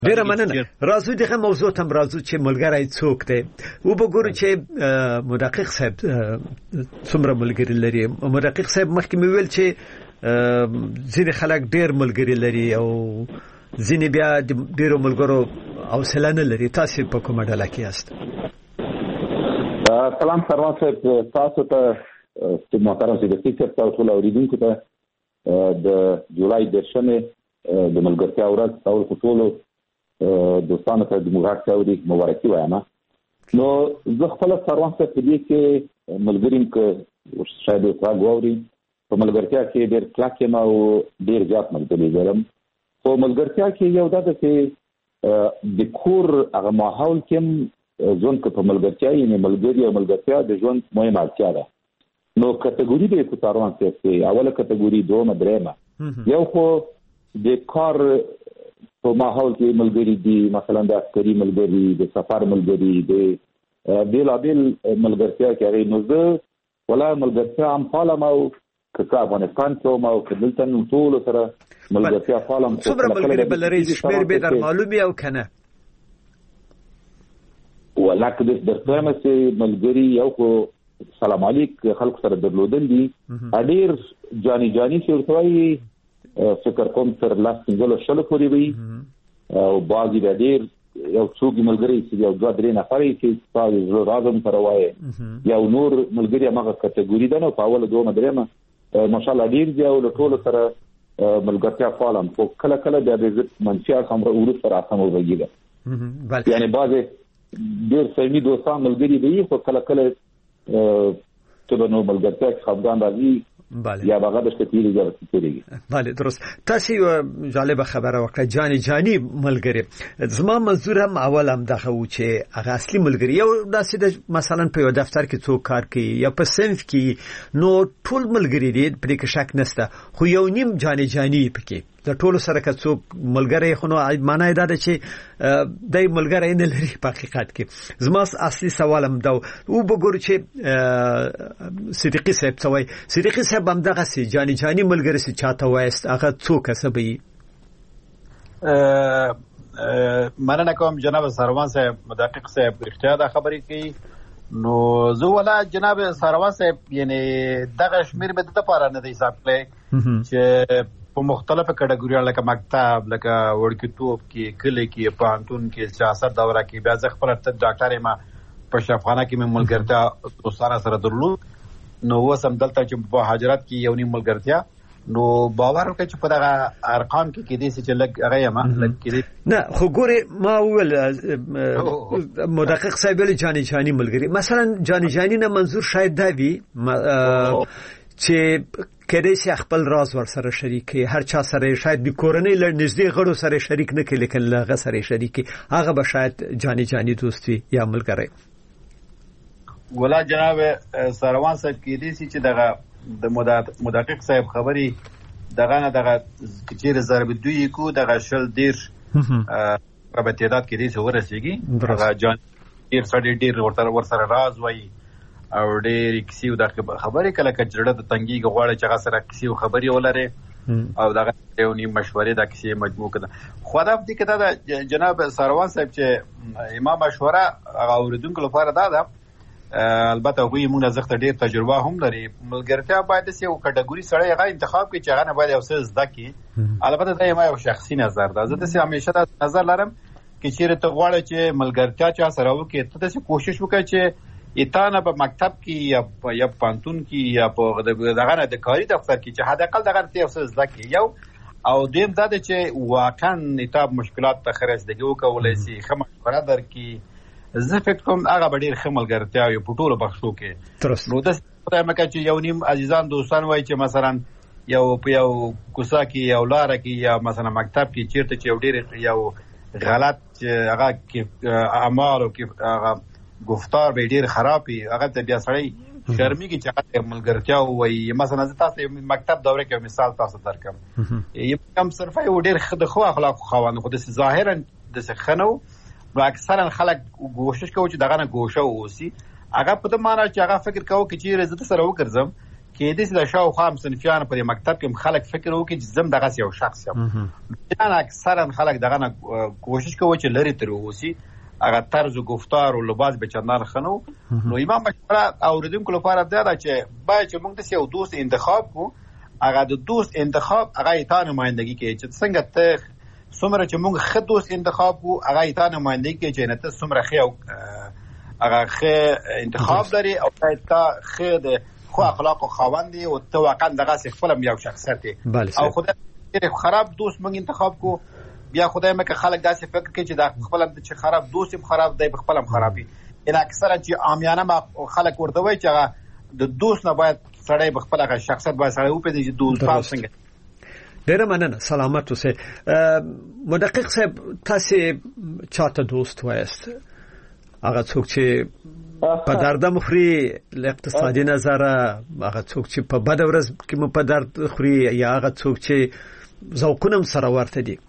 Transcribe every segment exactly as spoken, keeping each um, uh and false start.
ډیره مننه. راځو دغه موضوع ته راځو چې ملګری څوک دی. و به ګورو چې مدقق صاحب څومره ملګری لري. مدقق صاحب مخکې مې ویل چې ځینې خلک ډیر ملګری لري او ځینې بیا ډیرو ملګرو حوصله نه لري. تاسو په کومه ډله کې یاست؟ سلام سروان صاحب، تاسو ته چې محترم صدیقي صاحب تاسو ټول اوریدونکو ته د جولای دېرشمې د ملګرتیا ورځ ټول ټولو دوستانو ته د مبارکي اوري مبارکي وایم. نو زه خپل سروان صاحب په دې کې ملګریم کې شاید راغ ووري په ملګرتیا کې ډېر کلاکې ما او ډېر ځات ملګری لرم. په ملګرتیا کې یو دا چې د کور هغه ماحول کې ژوند په ملګرتیا یې ملګری او ملګرتیا د ژوند مهمه اړتیا ده. نو کټګوري د کوتاروان څخه اوله کټګوري دوه درېمه یو خو د کار په ماحول کې ملګری دي، مثلا د عسکري ملګری، د سفر ملګری، د بیلابیل ملګرتیا کې هغه نو زه ولا ملګرتیا هم فعالم او که افغانستان کې او که دلته نو ټول سره ملګرتیا فعالم. څومره ملګری بلري شمیر به در معلومي او کنه ولکه د درته چې ملګری یو خو سلام علیک خلق سره درلودل دي اډیر جانی جانی چې ورتوي فکر کوم تر لاس څنګه شل پوري وي او باغی د ډیر یو څوک ملګری چې یو دوه درې نفرې چې تاسو راځم پروای یو نور ملګری هغه کټګوري ده. نو په اول دوه درېمه ماشاءالله ډیر دی او ټول سره ملګرتیا فعالم خو کله کله د دې منفي خبره ورته سره اسمه وګیږي. یعنی بعضه ډیر سمي دوستان ملګری دي خو کله کله ته نو ملګرتیا خبران راځي بله یا باغه د شتیری ضرورت کیږي. بله درست. تاسو جالب خبره وکړه جانی جانی ملګری. زما منظور هم اول هم دغه و چې هغه اصلي ملګری یو داسې د مثلا په یو دفتر کې څوک کار کوي یا په صنف کې نو ټول ملګری دي په دې کې شک نشته، خو یو نیم جانی جانی پکې د ټولو سره که څوک ملګری خو نو معنی دا ده چې دای ملګری نه لري په حقیقت کې. زما اصلي سوال هم دا و وګورئ چې صدیقي صاحب څوي صدیقي صاحب هم دغه سي جانی جانی ملګری سي چاته وایست هغه څوک سبي؟ مننه کوم جناب سروان صاحب، مدقق صاحب اختیار دا خبرې کوي. نو زه ولا جناب سروان صاحب یعنی دغه شمیر به د لپاره نه دی حساب کړی چې په مختلفه کټګوریو لکه مکتب، لکه وړکتوب کې، کلی کې، پوهنتون کې، سیاست دوره کې، بیا زه خپل ډاکټر ما په شفاخانه کې مې ملګرتیا دوستانه سره درلود. نو اوس هم دلته چې په هاجرت کې یو نیم ملګرتیا. نو باور وکړئ چې په دغه ارقام کې کې دي چې لږ هغه یم لږ کې نه خو ګوري ما ول مدقق صاحب ویل جانی جانی ملګری. مثلا جانی جانی نه منظور شاید دا وي چې کله چې خپل راز ور سره شریکي هر چا سره شاید د کورنۍ لړ نږدې غړو سره شریک نه کړي لیکن هغه سره شریکي هغه به شاید جانی جانی دوستي یا ملګری. ولا جناب سروان صاحب کې دي چې دغه د مدقق صاحب خبري دغه نه دغه کچیر ضرب دوی کو دغه شل دیر په تعداد کې دي چې ورسېږي دغه جان ډیر سړي ډیر ورته ور سره راز وای او ډېر کیسې د خبرې کله کجړه د تنګي غواړي چې هغه سره کیسې او خبرې ولري او دغه یو نیم مشورې د کیسې مجموعه کړه. خو دا دې کې دا جناب سروان صاحب چې امام مشوره هغه اوریدونکو لپاره دا ده. البته وګورئ موږ زغته ډېر تجربه هم لري. ملګرتیا باید چې یو کټګوري سره هغه انتخاب کړي چې هغه نه باید یو څه زده کړي. البته دا یو شخصي نظر ده. زه داسې همیشه دا نظر لرم چې چیرې ته غواړې چې ملګرتیا چا سره وکړې ته داسې کوشش وکړې چې ایتانه په مکتب کې یا یا پانتون کې یا په دغه نه د کاری دفتر کې چې حد اقل دغه ته څه زده کې یو او دیم دا چې واقعا نتاب مشکلات ته خرڅدګي وکولای شي خمه مشوره درکې. زه فکر کوم هغه ډېر ښه ملګرتیا یو په ټولو بخښو کې. نو د خدای مکه چې یو نیم عزیزان دوستان وای چې مثلا یو په یو کوڅه کې یو لار کې یا مثلا مکتب کې چیرته چې یو ډېر یو غلط هغه کې اعمال او کې هغه گفتار به ډیر خرابي هغه ته بیا سړی شرمي کې چې ملګرتیا وایي. مثلا زه تاسو مکتب دوره کې مثال تاسو درکم یم کم صرف یو ډیر خد خو اخلاق خوان خو د ظاهرا د خنو نو اکثرا خلک کوشش کوي چې دغه نه ګوشه اوسي. هغه په دې معنی چې هغه فکر کوي چې زه سره وکړم کې د څه شاوخوا صنفیان په مکتب کې خلک فکر وکړي چې زم دغه یو شخص یم. نه اکثرا خلک دغه نه کوشش کوي چې لري تر اوسي هغه طرز گفتار او لباس به چندان خنو. نو امام مشوره اوریدونکو لپاره دا ده چې باید چې موږ د یو دوست انتخاب کو. هغه د دوست انتخاب هغه ایتان نمائندگی کوي چې څنګه ته څومره چې موږ ښه دوست انتخاب کو هغه ایتان نمائندگی کوي چې نه ته څومره ښه هغه ښه انتخاب لري او ته ښه د خو اخلاق او خاوند او ته واقعا دغه خپل یو شخصیت او خدای خراب دوست موږ انتخاب کو بیا خدای مکه خلک داسې فکر کوي چې دا خپل چې خراب دوست هم خراب دی خپل هم خرابي. ان اکثره چې عامیانه خلک ورته وایي چې هغه د دوست نه باید سړی خپل هغه شخصیت باید سړی وپېژني چې دوست څنګه. ډېره مننه سلامت اوسئ. مدقق صاحب تاسو چاته دوست وایست؟ هغه څوک چې په درد مخري له اقتصادي نظره، هغه څوک چې په بد ورځ کې مو په درد خوري، یا هغه څوک چې ذوقونه سره ورته دي؟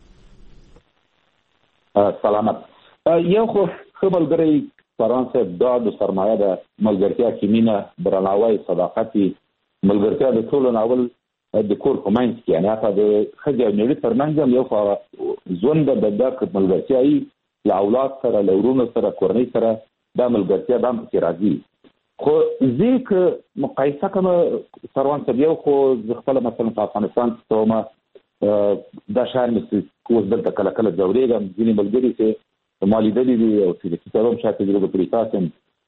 سلامت. یو خو خپلګری فرانسه د سرمایه د ملګرتیا کې مینه، درناوی، صداقت، ملګرتیا د ټولو ناول د کور کومنس کې نه په د خځې او نړۍ ترمنځ یو خو ژوند د دغه ملګرتیا ای له اولاد سره، له ورونو سره، کورنۍ سره دا ملګرتیا د هم کې راځي. خو ځکه مقایسه کوم فرانسه یو خو خپل مثلا په افغانستان کې ما دا شهر مې کوز دلته کله کله ځورېږم، ځینې ملګري چې مالي دلی دي او چې کتابم شاته د پریتاسم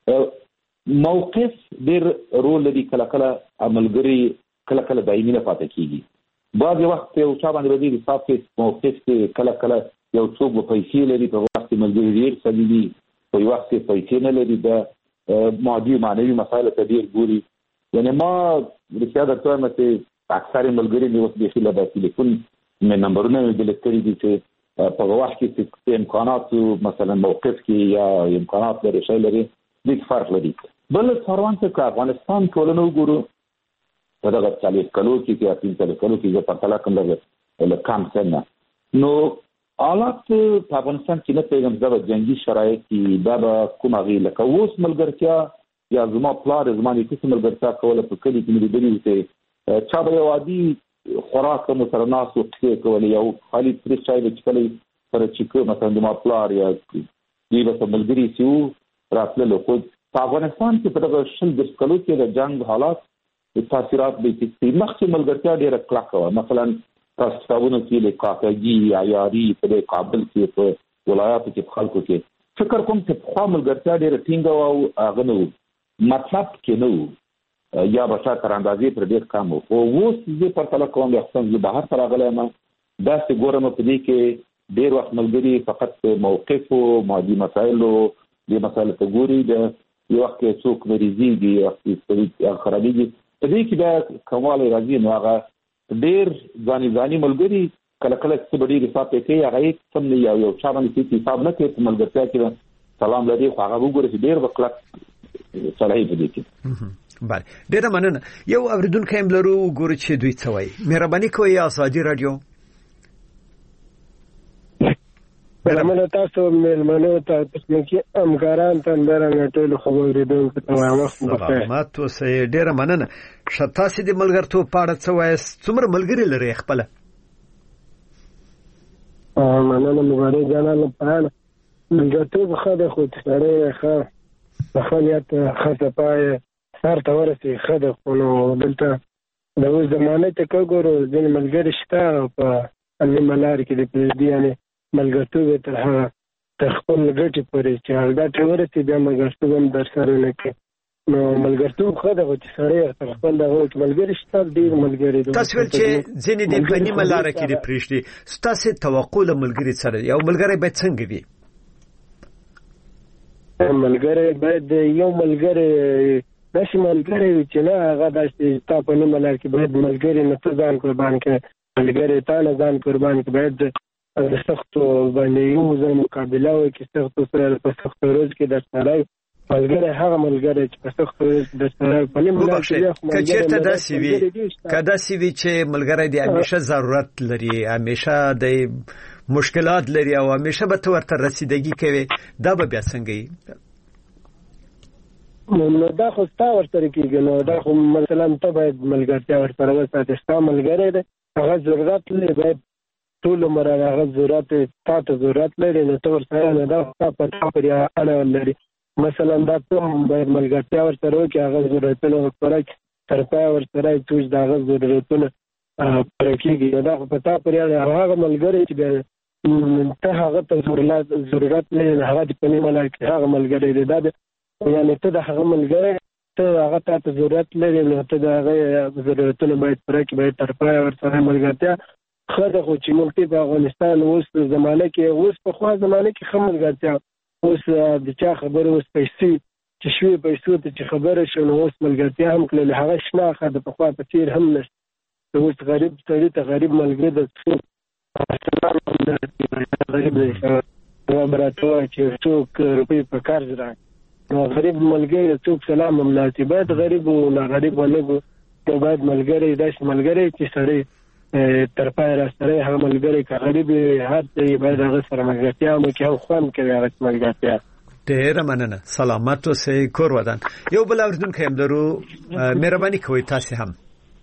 موقف ډېر رول لري. کله کله ملګري کله کله دایمي نه پاتې کیږي. بعض وخت یو چا باندې ودی حساب کې موقف کې کله کله یو څوک په پیسې لري، په وخت کې ملګري ډېر سدي، په وخت کې پیسې نه لري، د مادي معنوي مسایل ته ډېر ګوري. یعنی ما رښتیا درته وایم چې اکثر ملګري د وخت د خلک د ټلیفون مې نمبرونه بل کړی دي چې په وخت کې چې امکانات مثلا موقف کې یا امکانات لري شي لري د فرق لري. بل فرانسه کې افغانستان ټولنو ګورو په دغه چالیس کلو کې کې اته چالیس کلو کې په پرتله کوم له کم سن نو حالات په افغانستان کې نه پیغام زبر جنگي شرایط کې دا به کومه غي لکه اوس ملګرتیا یا زما پلار زما نه کیسه ملګرتیا کوله په کلی کې مې دلی چې چا به یو عادي خوراک مو سره ناس او څه کول یو خالي تر چای د چکلې پر چیکو مثلا د ما پلار یا دی به ملګری سیو راتللو. خو په افغانستان کې په دغه شل د کلو کې د جنگ حالات تاثیرات به چې مخکې ملګرتیا ډېره کلکه وه. مثلا تاسو تاسو کې له کاکاګي یا یاري په کابل کې په ولایاتو کې خلکو کې فکر کوم چې په خپل ملګرتیا ډېره ټینګه او هغه نو مطلب کې نو یا بشا تر اندازې پر ډېر کم وو. او اوس زه په تل کوم د خپل زه بهر سره غلم دا څه ګورم په دې کې ډېر وخت ملګری فقط موقف او مادي مسایل او د مسایل ته ګوري. د یو وخت کې څوک مریضي دي او خرابي دي په دې کې دا کوماله راځي نو هغه ډېر ځاني ځاني ملګری کله کله څه ډېر حساب کوي هغه سم نه یو یو چا باندې چې حساب نه کوي په ملګرتیا کې سلام لري خو هغه وګوري چې ډېر وکړه صلاحي په دې کې. بله ډېره مننه. یو اوریدونکی هم لرو وګورو چې دوی څه وایي. مهرباني کوئ ازادي رادیو. بلمنه تاسو مېلمنو ته تخنیکي همکاران ته درنګ ټول خبرېدونکو ته وایم وخت بخیر. سلامات اوسئ. ډېره مننه. ښه تاسې د ملګرتوب په اړه څه وایاست؟ څومره ملګري لرئ خپله؟ مننه مبارک جانانه په ملګرتوب ښه ده خو سړی ښه د ښه نیت ښه صفای سر ته ورسي ښه ده. خو نو دلته د اوس زمانې ته که ګورو ځینې ملګري شته په نیمه لارې کې د پرېږدي یعنې ملګرتوب یې تر هغه تر خپل ګټې پورې چې هغه ګټې ورسي بیا ملګرتوب هم در سره نه کوي. نو ملګرتوب ښه ده خو چې سړی تر خپل دغه ملګري شته ډېر ملګري دي. تاسو ویل چې ځینې دې په نیمه لاره کې دې پرېږدي. ستاسې توقع له ملګري سره یو ملګری باید څنګه وي؟ ملګری باید یو ملګری داسې ملګری وي چې نه هغه داسې ستا په نیمه لار کې باید ملګري نه ته ځان قربان کړې، ملګری تا نه ځان قربان کړې. باید د سختو باندې یو ځای مقابله وکړي، سختو سره په سختو ورځ کې در سره وي. ملګری هغه ملګری چې په سختو ورځ کې در سره وي. په نیمه لار کې که چېرته داسې وي که داسې وي چې ملګری د همیشه ضرورت لري، همیشه د مشکلات لري او همیشه به ته ورته رسیدګي کوي، دا به بیا څنګه وي؟ نو دا خو ستا ورسره کېږي نو دا خو مثلا ته باید ملګرتیا ورسره وساتې ستا ملګری دی هغه ضرورت لري باید ټول عمر هغه ضرورت تا ته ضرورت لري نو ته ورسره نه دا ستا په تا پورې اړه لري مثلا دا ته باید ملګرتیا ورسره وکړي هغه ضرورتونه ورسره کړي تر پایه ورسره توش د هغه ضرورتونه پوره کېږي دا خو په تا پورې اړه هغه ملګری چې ته هغه ته ضرورت لري هغه دې په نیمه لار کې هغه ملګری دی دا یعنې ته د هغه ملګری ته هغه تا ته ضرورت لري نو ته د هغه ضرورتونه باید پوره کړي باید تر پایه ورسره ملګرتیا ښه ده خو چې موږ په افغانستان اوس په زمانه کې اوس پخوا زمانه کې ښه ملګرتیا اوس د چا خبره اوس پیسې چې شوې پیسو ته چې خبره شوه نو اوس ملګرتیا هم کړلې هغه شنه ښه د پخوا په څېر هم نشته اوس غریب سړي ته غریب ملګری د غریب دی هغه به راته وایي چې څوک روپۍ په قرض راکړي نو غریب ملګری څوک سلام هم نه اچي باید غریب و نه غریب و لږ نو باید ملګری داسې ملګری چې سړی تر پایه راسره هغه ملګری که غریب هر څه باید هغه سره ملګرتیا وکړي او خوند کوي هغه ملګرتیا ډېره مننه سلامت اوسئ کور ودان یو بل اورېدونکی هم لرو مهرباني کوئ تاسې هم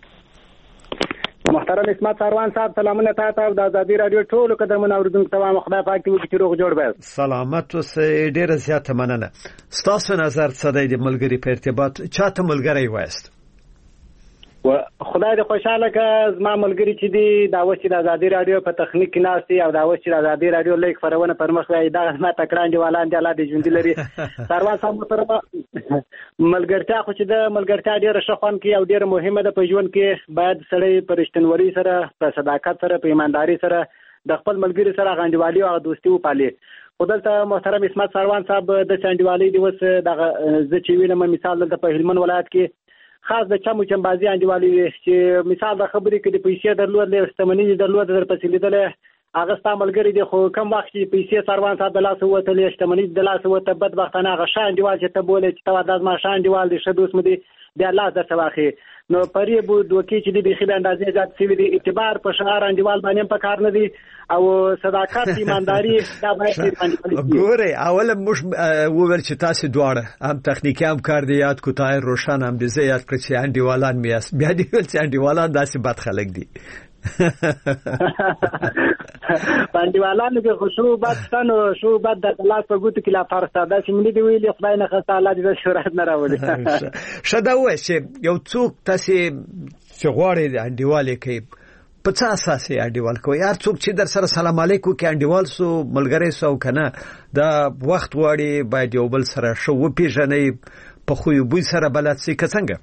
محترم اسمت سروان صاحب سلامونه تاسو ته د ازادي رادیو ټولو قدرمن اوریدونکو ته خدای پاک دې وکړي چې روغ جوړ وي سلامت اوسئ ډېره زیاته مننه ستاسو نظر څه دی د ملګري په ارتباط چاته ملګری وایست و خدای دې خوشاله که زما ملګری چې دی دا اوس چې د ازادي رادیو په تخنیک کې ناست دی او دا اوس چې د ازادي رادیو لیک خپرونه پر مخ وایي دا زما تکړه انډیوالان دي الله دې ژوندي لري سروان صاحب محترمه ملګرتیا خو چې د ملګرتیا ډېره ښه خوند کوي او ډېره مهمه ده په ژوند کې باید سړی په رښتینولۍ سره په صداقت سره په ایمانداري سره د خپل ملګري سره هغه انډیوالي او دوستي وپالي خو دلته محترم اسمت سروان صاحب د انډیوالۍ دی اوس دغه زه چې وینم مثال دلته په هلمند ولایت کې خاص د چمو چمبازي انډیوالي چې مثال د خبرې کې د پیسې درلودلې شتمنۍ درلودلې در پسې لیدلې هغه ستا ملګری دی خو کم وخت چې پیسې سروان صاحب د لاسه وتلې شتمنۍ د لاسه وته بدبختانه هغه ښه انډیوال چې ته بولې چې ته دا زما ښه انډیوال دی ښه دوست مې دی بیا الله درته واخلي نو فریب دوکې چې دی بیخي د اندازې زیات شوي دي اعتبار په شعار انډیوال باندې هم په کار نه دی او صداقت ایمانداري دا باید ګورئ اوله موږ وویل چې تاسې دواړه هم تخنیکي همکار دی یاد کو طاهر روشن هم دې زه یاد کړ چې انډیوالان مې یاست بیا دې ویل چې انډیوالان داسې بد خلک دي انډیوالانو کې خو شو بد شته نو شو بد د لاس په ګوتو کې لا فرسته داسې مې دي ویلي خدای نه خسته الله دې د شهرت نه راولي ښه دا ووایه چې یو څوک تاسې چې غواړئ انډیوال یې کوي په څه اساس یې انډیوال کوي هر څوک چې در سره سلام علیکم کې انډیوال سو ملګری سو که نه دا وخت غواړي باید یو بل سره ښه وپېژنئ په خوی بوی سره بلد سئ که څنګه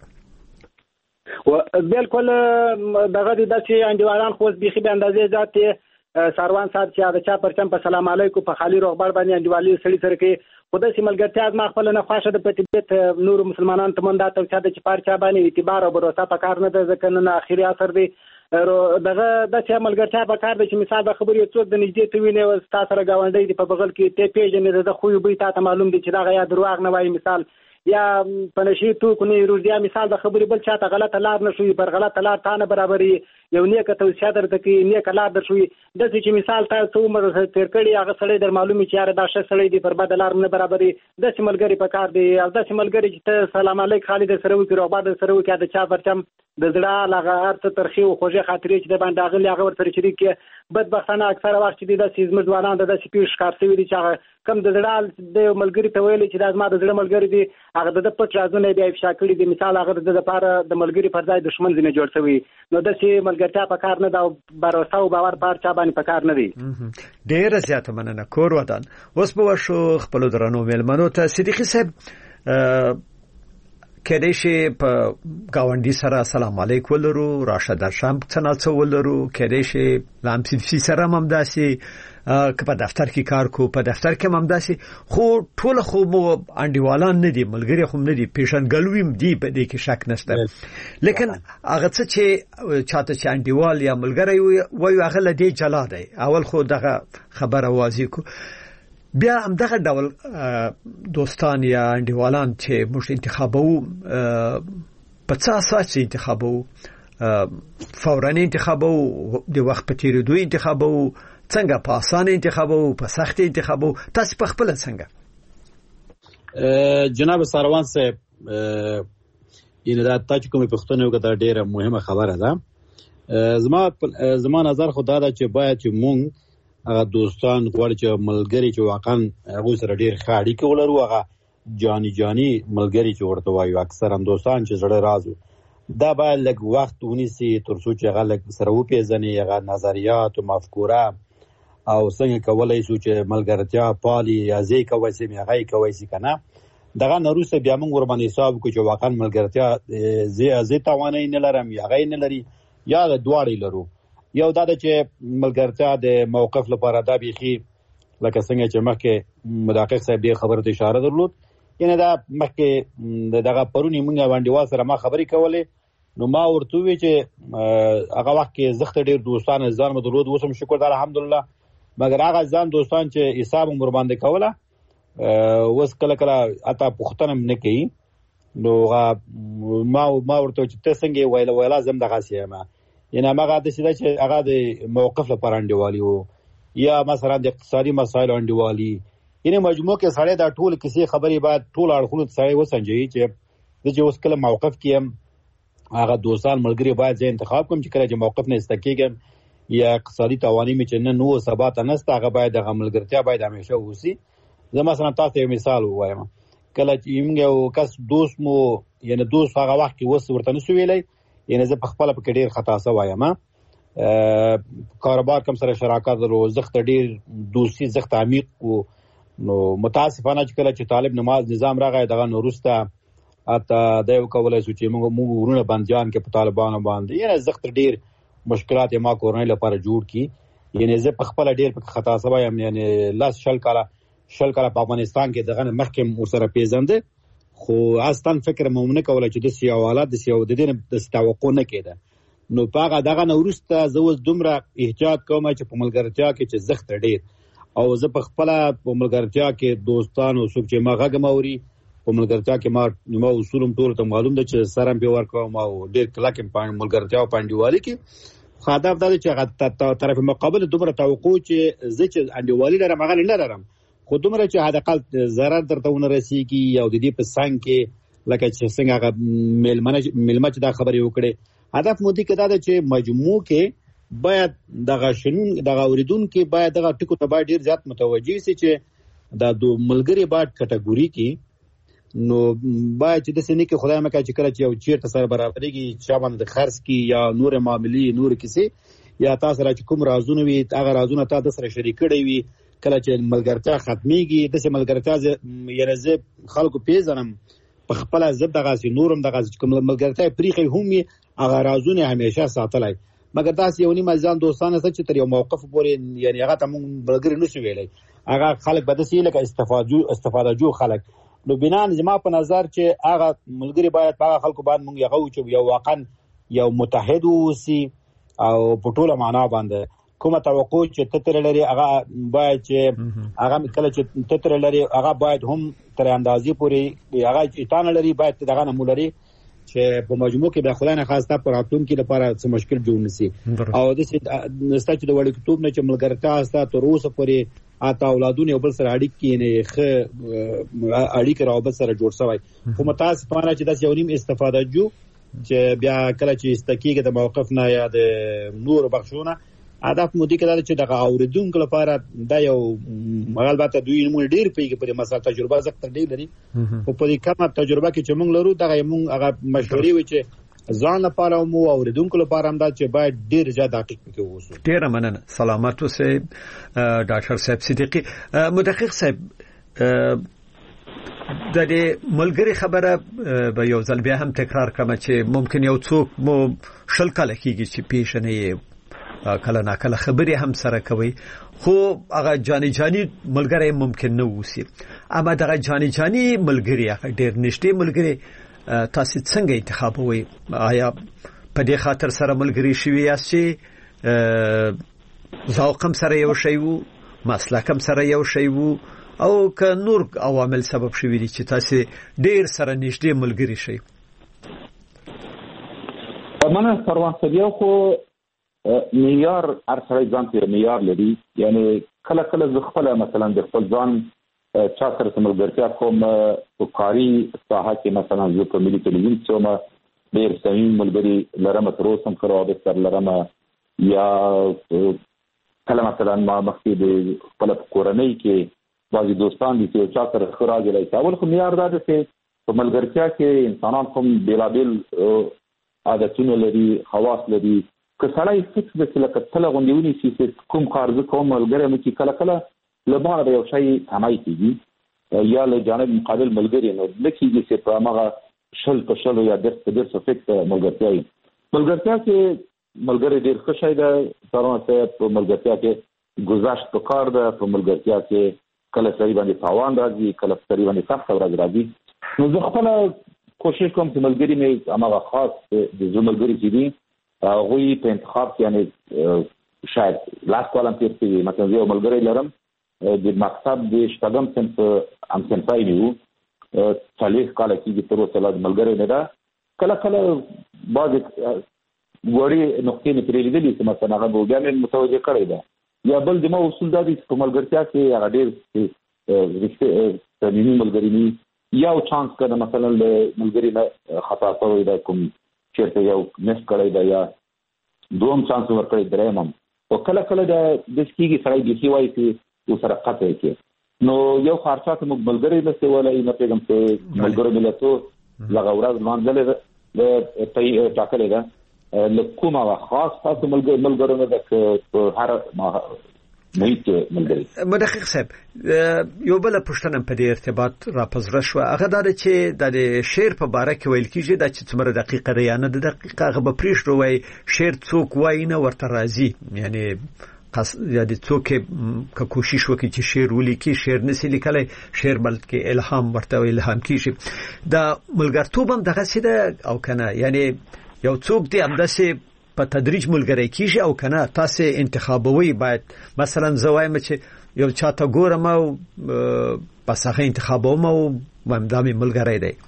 بالکل دغه د داسې انډیوالان خو بیخي به اندازې زیات سروان صاحب چې د چا پرچم په سلام علیکم په خالي روغبړ باندې انډیوالي سړي سره کوي خو داسې ملګرتیا زما خپله نه خوښه ده په طبیعت نورو مسلمانانو ته من دا توصیه ده چې په هر چا باندې اعتبار او بروسه په کار نه ده ځکه نن اخري عصر دی دغه داسې ملګرتیا په کار ده چې مثال د خبرې څوک د نږدې ته وینې او ستا سره ګاونډی دی په بغل کې ته پېژنې د خوی بوی تا ته معلوم دی چې دغه یا درواغ نه وایي مثال یا په نشي توکو نه روزیا مثال د خبرې بل چاته غلطه لار نه شوي پر غلطه لار تا نه برابرې یو نیکه توصیه درته کوي نیکه لار در شوي داسې چې مثال تا څه عمر تېر کړي هغه سړی در معلومي چې یاره دا ښه سړی دی پر بده لار نه برابرې داسې ملګري په کار دی او داسې ملګري چې ته سلام علیک خالي در سره وکړي روغبړ در سره وکړي د چا پرچم د زړه هغه هر څه ترخې او خوږې خاطرې چې د باندې راغلي هغه ورسره شریک کړي بدبختانه اکثره وخت چې دی داسې زموږ ځوانان د داسې پیښ ښکار شوي دي چې هغه کم د زړه د ملګري ته ویلي چې دا زما د زړه ملګري دی هغه د ده پټ رازونه بیا افشا کړي دي مثال هغه د ده دپاره د ملګري پر ځای دښمن ځینې جوړ شوي نو داسې ملګرتیا په کار نه ده او باروسه او باور په هر چا باندې په کار نه دی ډېره زیاته مننه کور ودان اوس به وشو خپلو درنو میلمنو ته صدیقي صاحب کېدای شي په ګاونډي سره سلام علیکم ولرو راشه درشم څه نه څه ولرو کېدای شي لامسي سره هم همداسې که په دفتر کې کار کو په دفتر کې هم همداسې خو ټول خو مو انډیوالان نه دي ملګري خو نه دي پیژنګلوي هم دي په دې کې شک نشته لیکن هغه څه چې چاته چې انډیوال یا ملګری وایي هغه له دې جلا دی اول خو دغه خبره واضح کو بیا هم دغه ډول دوستان یا انډیوالان چې موږ انتخابو په څه اساس انتخابو فوراني انتخابو د وخت په تیریدو انتخابو څنګه په اسانه انتخابو په سخت انتخابو تاسو په خپل څنګه جناب سروان صاحب ینه دا تاسو کومه پښتنه یو کته ډیره مهمه خبره ده. زما زما نظر خو دا ده چې باید چې مونږ هغه دوستان غواړي چې ملګری چې واقعا هغه سره ډیر ښه اړیکې ولرو، هغه جانی جانی ملګری چې ورته وایو اکثر هم دوستان چې زړه رازو، دا باید لږ وخت ونیسي تر څو چې هغه لږ سره وپېژني، هغه نظریات او مفکوره او څنګه کولی شو چې ملګرتیا پالي یا زی کوی سي هغه یې کوی سي که نه. دغه نه وروسته بیا موږ ورباندې حساب وکړو چې واقعا ملګرتیا زی زی توانایي نه لرم یا هغه یې نه لري یا د دواړه لرو. یو دا ده چې ملګرتیا د موقف لپاره دا بیخي لکه څنګه چې مخکې مدقق صاحب دې خبرو ته اشاره درلود، یعنې دا مخکې دغه پرونی موږ انډیوال سره ما خبرې کولې، نو ما ورته وویل چې هغه وخت کې زخته ډېر دوستان ځان مې درلود، اوس هم شکر ده الحمدلله، مګر هغه ځان دوستان چې حساب هم ورباندې کوله اوس کله کله حتی پوښتنه هم نه کوي. نو ما ما ورته چې ته څنګه یې ویله ویله زه هم دغسې یم، یعنې هماغه داسې ده چې هغه د موقف لپاره انډیوالي و یا مثلا د اقتصادي مسایلو انډیوالي، یعنې مجموع کې سړی دا ټول کیسې خبرې باید ټول اړخونو ته سړی وسنجوي چې زه چې اوس کله موقف کې یم هغه دوستان ملګري باید زه انتخاب کوم چې کله چې موقف نه ایسته کېږم یا اقتصادي توانایي مې چې نه نو سبا ته نسته، هغه باید هغه ملګرتیا باید همیشه اوسي. زه مثلا تاسو ته یو مثال ووایم، کله چې موږ یو کس دوست مو یعنې دوست هغه وخت کې اوس ورته نسو ویلی، یعنې زه په خپله پکې ډېر خطا سوی یم، کاروبار کوم سره شراکت درلود، زښته ډېر دوستي زښته عمیق و. نو متاسفانه چې کله چې طالب نماز نظام راغی دغه نه وروسته حتی دا یې وکولی شو چې موږ موږ ورونه بندیان کې په طالبانو باندې یعنې زښته ډېر مشکلات یې ما کورنۍ لپاره جوړ کړي، یعنې زه په خپله ډېر پکې خطا سوی یم، یعنې لس شل کاله شل کاله په افغانستان کې دغه نه مخکې م ورسره پېژنده، خو اصلا فکر مو نه کولی چې داسې یو حالت داسې یو د دې نه داسې توقع نه کېده. نو په هغه دغه نه وروسته زه اوس دومره احتیاط کوم چې په ملګرتیا کې چې زښته ډېر او زه په خپله په ملګرتیا کې دوستانو څوک چې ما غږ م اوري په ملګرتیا کې ما ما اصول هم ټولو ته معلوم ده چې سر هم پرې ورکوم او ډېر کلک یم په ملګرتیا او په انډیوالي کې. خو هدف دا دی چې هغه طرف مقابل دومره توقع چې زه چې انډیوالي لرم هغه نه لرم، خو دومره چې حداقل ضرر درته ونه رسېږي او د دې په څنګ کې لکه چې څنګه هغه مېلمه چې دا خبرې وکړې، هدف مو دې کې دا ده چې مجموع کې باید دغه شنون دغه اوریدونکي باید دغه ټکو ته باید ډېر زیات متوجه سي چې دا دو ملګري باید کټګوري کې، نو باید چې داسې نه کې خدای مکړه چې کله چې یو چېرته سره برابرېږي چا باندې خرڅ کړي یا نورې معاملې نورې کیسې یا تا سره چې کوم رازونه وي هغه رازونه تا د سره شریک کړی وي، کله چې ملګرتیا ختمېږي داسې ملګرتیا یعنې زه خلکو پېژنم په خپله زه دغسې نور هم دغسې چې کوم ملګرتیا پرېښی هم وي هغه رازونه همیشه ساتلی، مګر داسې یو نیم ځان دوستان شته چې تر یو موقف پورې یعنې هغه ته مونږ ملګري نشو ویلی، هغه خلک به داسې لکه استفاده جو خلک. نو بنان زما په نظر چې هغه ملګري باید په هغه خلکو باید مونږ هغه وچو یو واقعا یو متحد واوسي او په ټوله معنا باندې کومه توقع چې ته ترې لري هغه باید چې هغه کله چې ته ترې لري هغه باید هم تر اندازې پورې هغه چې تا نه لري باید دغه نه مو لري چې په مجموع کې د خدای نه خاص ته پر راتلونکي لپاره څه مشکل جوړ نه سي. او داسې ستا چې د وړکتوب نه چې ملګرتیا ستا تر اوسه پورې اته اولادونه یو بل سره اړیکې نه ښه اړیکې روابط سره جوړ شوی، خو متاسفانه چې داسې یو نیم استفاده جو چې بیا کله چې ایسته کېږي د موقف نه یا د نورو بخښونه هدف مو دې کې دا چې دغه اورېدونکو لپاره دا یو البته دوی مونږ ډېر پوهېږي په دې مسله تجربه زښته ډېر لري، خو په دې کمه تجربه کې چې مونږ لرو دغه مونږ هغه مشورې وي چې ځان لپاره مو اورېدونکو لپاره هم دا چې باید ډېر زیات دقیق پکې واوسو. ډېره مننه. سلامت اوسئ ډاکټر صاحب صدیقي. مدقق صاحب د دې ملګري خبره به یو ځل بیا هم تکرار کړم چې ممکن یو څوک مو شل کاله کېږي چې پیژنې کله ناکله خبرې هم سره کوي، خو هغه جانی جانی ملګری ممکن نه وسی، اما دغه جانی جانی ملګری هغه ډېر نږدې ملګری تاسو څنګه انتخابوي؟ آیا په دې خاطر سره ملګری شوي یاست چې ذوقم سره یو شی وو، مسلکم سره یو شی وو، او که نور عوامل سبب شوي دي چې تاسو ډېر سره نږدې ملګری شئ؟ مننه پروان صاحب. خو معیار هر سړی ځان ته معیار لري، یعنی کله کله زه خپل مثلا د خپل ځان چا سره ملګرتیا کوم په کاري ساحه کې مثلا زه په ملي ټلویزیون کې ما ډېر صحیح ملګري لرم تر اوسه هم کړو د سر لرم یا کله مثلا ما مخکې د خپل کورنۍ کې بعضي دوستان دي چې چا سره ښه راځي اول خو معیار دا دی چې په ملګرتیا کې انسانان هم بېلابېل عادتونه لري خواص لري که سړی فکس دی چې لکه تله غوندې ونیسي چې کوم کار زه کوم ملګری مې چې کله کله له ما د یو شی همای کېږي یا له جانب مقابل ملګري نو نه کېږي چې په هماغه شل په شلو یا درس په درس فکس ملګرتیا وي ملګرتیا کې ملګری ډېر ښه شی دی سروان صاحب په ملګرتیا کې ګذشت په کار ده په ملګرتیا کې کله سړي باندې تاوان راځي کله سړي باندې سخته ورځ راځي نو زه خپله کوشش کوم چې ملګري مې هماغه خاص د زه ملګري چې دي هغوی په انتخاب کې یعنې شاید لاس کال هم تېر شوي مثلا زه یو ملګری لرم د مکتب د شپږم صنف همصنفی مې وو څلوېښت کاله کېږي تر اوسه لا ملګری نه ده کله کله بعضې وړې نقطې مې ترې لیدلي چې مثلا هغه به بیا مې متوجه کړی ده یا بل زما اصول دا دي چې په ملګرتیا کې هغه ډېر صمیمي ملګري وي یو چانس که مثلا له ملګري نه خطا شوی دی کوم چېرته یو مس کړی دی یا دوم چانس ورکړی دریم هم او کله کله د داسې کېږي سړی بیخي وایي چې ورسره قطع کړي نو یو خو هر چا ته موږ ملګري نه شي ویلی نه پوهېږم چې ملګرو ملتو دغه ورځ لمانځلې ټاکلې ده له کومه خاص تاسو ملګرو نه ده که په هر محیط ملګري مدقق صاحب یو بله پوښتنه په دې ارتباط را په زړه شوه هغه دا ده چې د شعر په باره کې ویل کېږي دا چې څومره دقیقه ده یا نه ده دقیقه هغه به پرېږدو وایي شعر څوک وایي نه ورته راځي یعنې قص یعنی څوک که کوشش وکړي چې شعر ولیکي شعر نشي لیکلی شعر بلکې الهام ورته الهام کېږي دا ملګرتوب هم دغسې ده او که نه یعنې یو څوک دی همداسې په تدریج ملګری کېږي او که نه تاسې انتخابوي باید مثلا زه وایم چې یو چا ته ګورم او بس هغه انتخابوم او وایم دا مې ملګری دی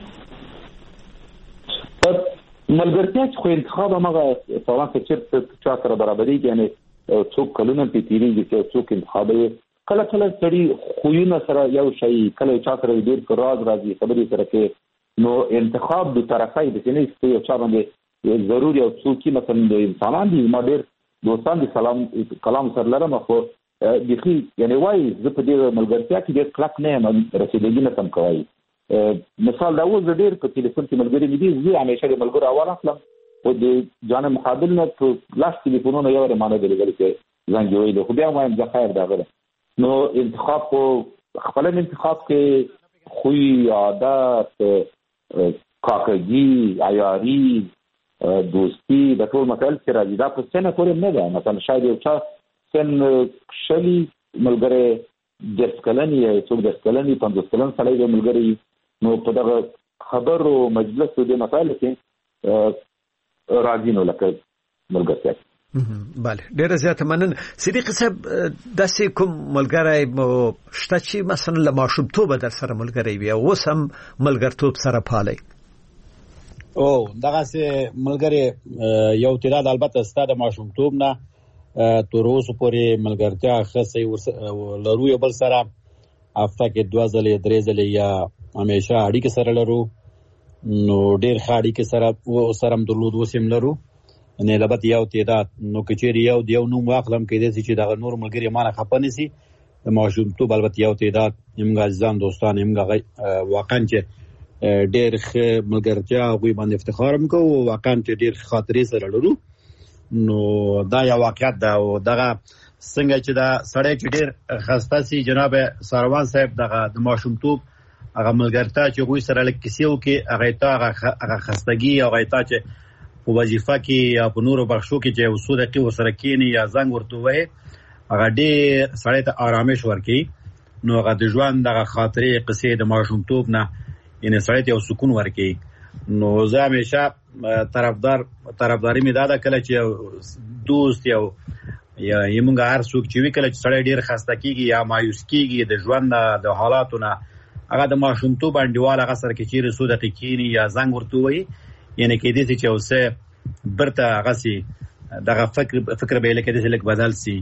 ملګرتیا چې خو انتخاب هماغه سوال که چېرته چا سره برابرېږي یعنې څوک کلونه پرې تېرېږي چې څوک انتخابوي کله کله سړي خویونه سره یو شی کله چا سره ډېر راز راځي خبرې سره کې نو انتخاب دو طرفی د چې نه یو چا باندې ضروري او څوکي مثلا د انسانان دي ما ډېر دوستان دي سلام کلام سره لرم خو بیخي یعنې وایي زه په دې ملګرتیا کې ډېر کلک نه یم رسېدګي نه شم کوی مثال دا اوس زه ډېر په تلیفون کې ملګري مې دي زه همیشه د ملګرو اول اخلم خو د جانب مقابل نه په لاس تلیفونونه یو ورې مانه درېدلي چې زنګ یې ویلو خو بیا هم وایم زه خیر د هغه ده نو انتخاب خو خپل انتخاب کې خوی عادت کاکګي عیاري دوستي د ټول مسایل چې راځي دا په سنه پورې نه ده مثلا شاید یو چا سن شلي ملګری دېرش کلن یا څوک دېرش کلن وي پنځوس کلن سړی دی ملګری نو په دغه خبرو مجلسو دې مسایلو کې راځي نو لکه ملګرتیا بله ډیره زیاته مننه صدیق صاحب داسې کوم ملګری شته چې مثلا له ماشومتوبه در سره ملګری وي او اوس هم ملګرتوب سره پالئ او دغسې ملګری یو تعداد البته ستا د ماشومتوب نه تر اوسه پورې ملګرتیا ښه صحیح لرو یو بل سره هفته کې دوه ځلې درې ځلې یا همیشه اړیکې سره لرو نو ډېر ښه اړیکې سره سره هم درلود اوس هم لرو نه البته یو تعداد نو که چیرې یو د یو نوم واخلم کېدای شي چې دغه نور ملګري مانه خفه نه شي د ماشومتوب البته یو تعداد زموږ عزیزان دوستان زموږ واقعا چې ډېر ښه ملګرتیا هغوی باندې افتخار هم کوو واقعا چې ډېر ښه خاطرې سره لرو نو دا یو واقعیت ده او دغه څنګه چې دا سړی چې ډېر خسته سي جناب سروان صاحب دغه د ماشومتوب هغه ملګرتیا چې هغوی سره لږ کیسې وکړي هغې ته هغه خستګي هغې ته چې په وظیفه کې یا په نورو بخشو کې چې یو څو دقیقې ورسره کښېني یا زنګ ورته ووهي هغه ډېر سړی ته آرامش ورکوي نو هغه د ژوند دغه خاطرې قصې د ماشومتوب نه یعنې سړی ته یو سکون ورکوي نو زه همیشه طرفدار طرفداري مې دا ده کله چې یو دوست یو یا موږ هر څوک چې وي کله چې سړی ډېر خسته کېږي یا مایوس کېږي د ژوند د حالاتو نه هغه د ماشومتوب انډیوال هغه سره کې چیرې څو دقیقې کښېني یا زنګ ورته ووهي یعنې کېدای شي چې یو څه برته هغسې دغه فکر فکر به یې لکه داسې لږ بدل سي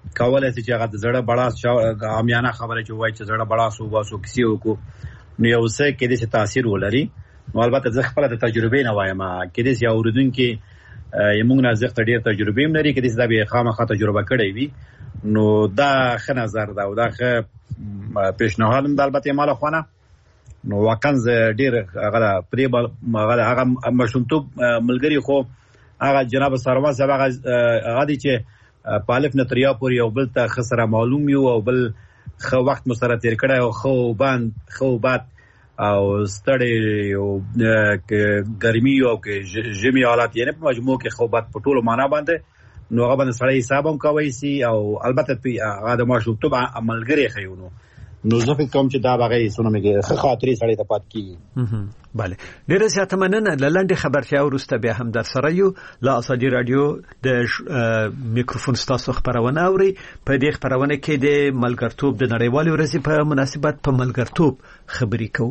کولای شي چې هغه د زړه بڑا عامیانه خبره چې وایي چې زړه بڑا سو واسو کسی وکړو نو یو څه کې د تاثیر ولري. نو البته زه خپل د تجربې نه وایم کې د یو اوردونکو یمون نه زغ ډیر تجربې هم لري کې د به خامخا تجربه کړې وي نو دا ښه نظر دا او دا ښه پیشنهاد هم د البته مال خوانه نو واقعا ډیر هغه پرې هغه هغه مشونتوب ملګری خو هغه جناب سروان صاحب هغه دي چې پالف نتریا پور یو بل ته خسره معلوم یو او بل خو وخت مسره تیر کړه او خو باند خو باد او ستړي او ګرمي او کې جمی حالات یې په مجموع کې خو باد په ټولو معنا باندې نو هغه باندې سړی حساب هم کوي سي او البته هغه د ماشومتوب عملګری خيونو نو زه فکر کوم چې دا هغه سونمګه ښه خاطرې سړی ته پات کیږي. bale ډیره زیاته مننه. لاندې خبرتیا ورسته به هم در سره یو لا ازادي رادیو د میکروفون ستاسو خبرونه اوري. په دې خبرونه کې د ملګرتوب د نړیوالې ورځې په مناسبت په ملګرتوب خبرې کوو.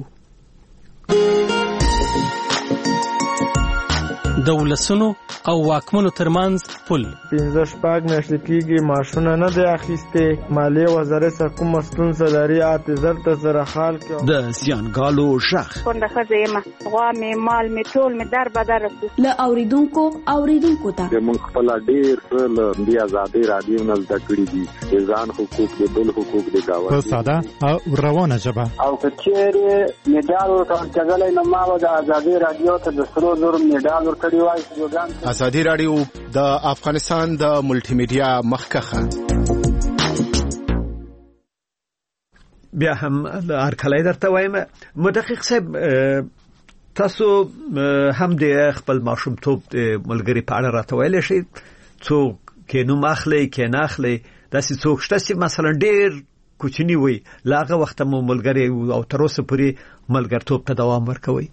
د ولسونو او واکمنو ترمنځ پل پنځه شپږ میاشتې کېږي ماشونه نه دی اخیستې. مالیې وزارت څخه کومه ستونزه لري اته زر ته زره حال کې د زیانګالو شخ کونډه ښځه یم غوا مې مال مې ټول مې در بدر رسو له اوریدونکو اوریدونکو ته موږ خپل ډېر څه له دې ازادي رادیو نه زده کړي دي د ځان حقوق د بل حقوق د گاوند په ساده او روانه ژبه او کچېرې میډال ورکړل کېدلای نو ما د ازادي رادیو ته د سرو زرو میډال ورکړی وای. ازادي رادیو د افغانستان د ملټي میډیا مخکخه بیا هم هرکلی درته وایم مدقق صاحب تاسو هم د خپل ماشومتوب ملګری په اړه راته ویلی شئ څوک کې نوم اخلي کې نه اخلي داسې څوک شته چې مثلا ډېر کوچنی وي له هغه وخته مو ملګری او تر اوسه پورې ملګرتوب ته دوام ورکوي؟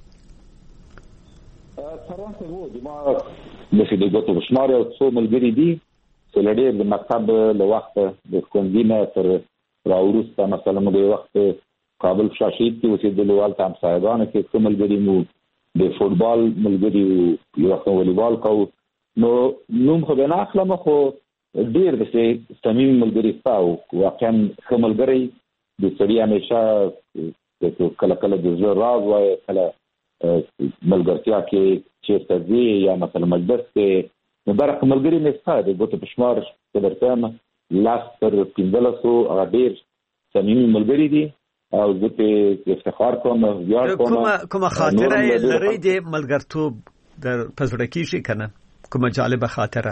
سروان صاحب ما د دې ګوتو شمار او څو ملګری دي چې لړې د مکتب له وخت د کوندینه تر راوروسته مثلا موږ یو وخت کابل شاشید کې اوسېدل وال تام صاحبانو کې څو ملګری مو د فوتبال ملګری یو وخت والیبال کو نو نوم خو نه اخلم خو ډیر د صمیم ملګری تاو واقعا کوم ملګری د سړي همیشه کله کله د زړه راز وای کله ملګرتیا کې چیرته دی یا مثلا مجلس کې نو برخه ملګری نه ستاره د ګوتو پښمار په درته لاس تر پینځلسو هغه ډیر صمیمي ملګری دي او زه په افتخار کوم یاد کوم. کومه کومه خاطره لري د ملګرتوب در پزړه کې شي کنه کومه جالبه خاطره؟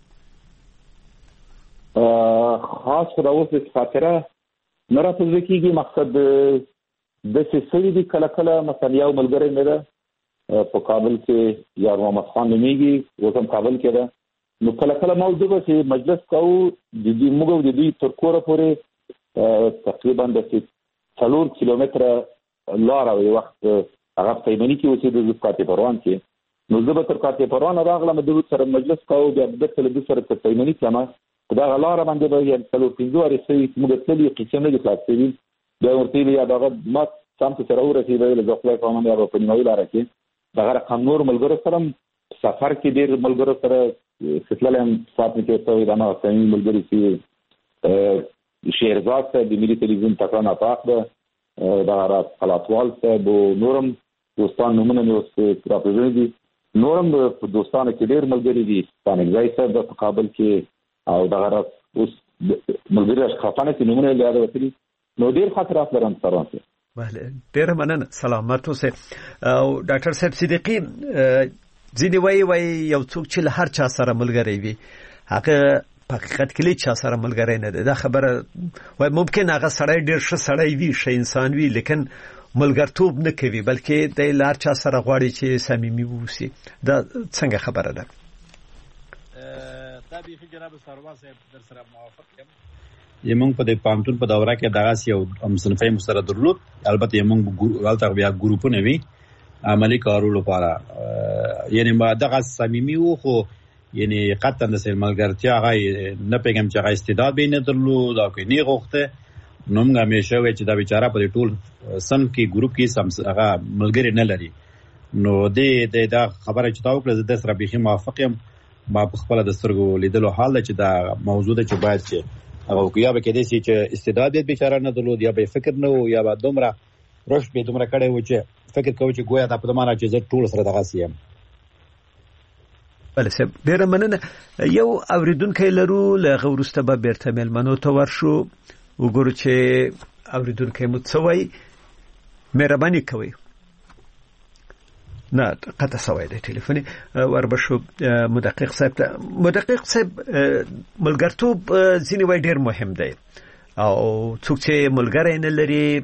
خاص راوځي خاطره نه راځي کېږي مقصد د سړي دی کله کله مثلا یو ملګری نه ده په کابل کې یا محمد خان نومیږي وسم کابل کې ده نو کله کله موضوع به چې مجلس کوو د دې موږ د دې تر کوره پورې تقریبا د څلور کیلومتره لار او وخت هغه پیمنې کې اوسې د زکاتې پروان کې نو زه به تر کاتې پروان راغلم د سره مجلس کوو بیا د څه د سره پیمنې کما دا غلاره باندې به یې څلور پنځه ورې سي موږ تلې قسم نه خلاصېږي دا ورته یا دا ما سم ته سره ورسېږي د خپل قانون یا په نیوي لار کې دا رقم نور ملګرو سره سفر کې ډېر ملګرو سره ستلم ساتنه کې څو دا نو سمي ملګری چې شهرزاد ته د ملي تلویزیون تکانه پاکه دا را خلاصوال ته بو نورم دوستان نمونه نو راپېژنې دي نورم دوستانه کې ډېر ملګری دي ستانه ځای ته د کابل کې او دا را اوس ملګری خپانه کې نمونه یاد وکړي نو ډېر خاطرات لرم سره. بله ډېر مننه سلامت اوسئ. او ډاکټر صاحب صدیقی ځینې وایي وایي یو څوک چې له هر چا سره ملګری وي هغه په حقیقت کې چا سره ملګری نه دی. دا خبره وایي ممکن هغه سړی ډېر ښه سړی وي ښه انسان وي لیکن ملګرتوب نه کوي بلکې د لار چا سره غواړي چې صمیمي واوسي. دا څنګه خبره ده؟ دا بیخي جناب سروان صاحب در سره موافق یم. یمون په د پامتون په دوره کې دغه یو مصنفي مستر درلود البته یمون غلطه بیا ګروپونه وی عملی کارولو لپاره یعنی ما دغه صمیمي وو خو یعنی قطعا د ملګرتیا غي نه پیغام چې غي استعداد به نه درلود او کې نه غوښته نوم همیشه وی چې دا بیچاره په ټول سم کې ګروپ کې سم هغه ملګری نه لري نو دې دا خبره چې تاسو کړه د سره بیخي موافق یم ما په خپل د سترګو لیدلو حال چې دا موضوع ده چې باید چې هغه یا به کېدې شي چې استعداد یې بیچاره نه درلود یا به فکر نه و یا به دومره رشد به دومره کړی و چې فکر کوي چې ګویا دا په دمانه چې زه ټول سره دغه سیم. بله صاحب ډیره مننه. یو اوریدونکی لرو له وروسته به بیرته میلمنو ته ورشو وګورو چې اوریدونکی مو څه وایي. مهرباني کوئ. نه قطع سوی دی ټلیفون وربشو مدقق صاحب ته. مدقق صاحب ملګرتوب ځینې وایي ډیر مهم دی او څوک چې ملګری نه لري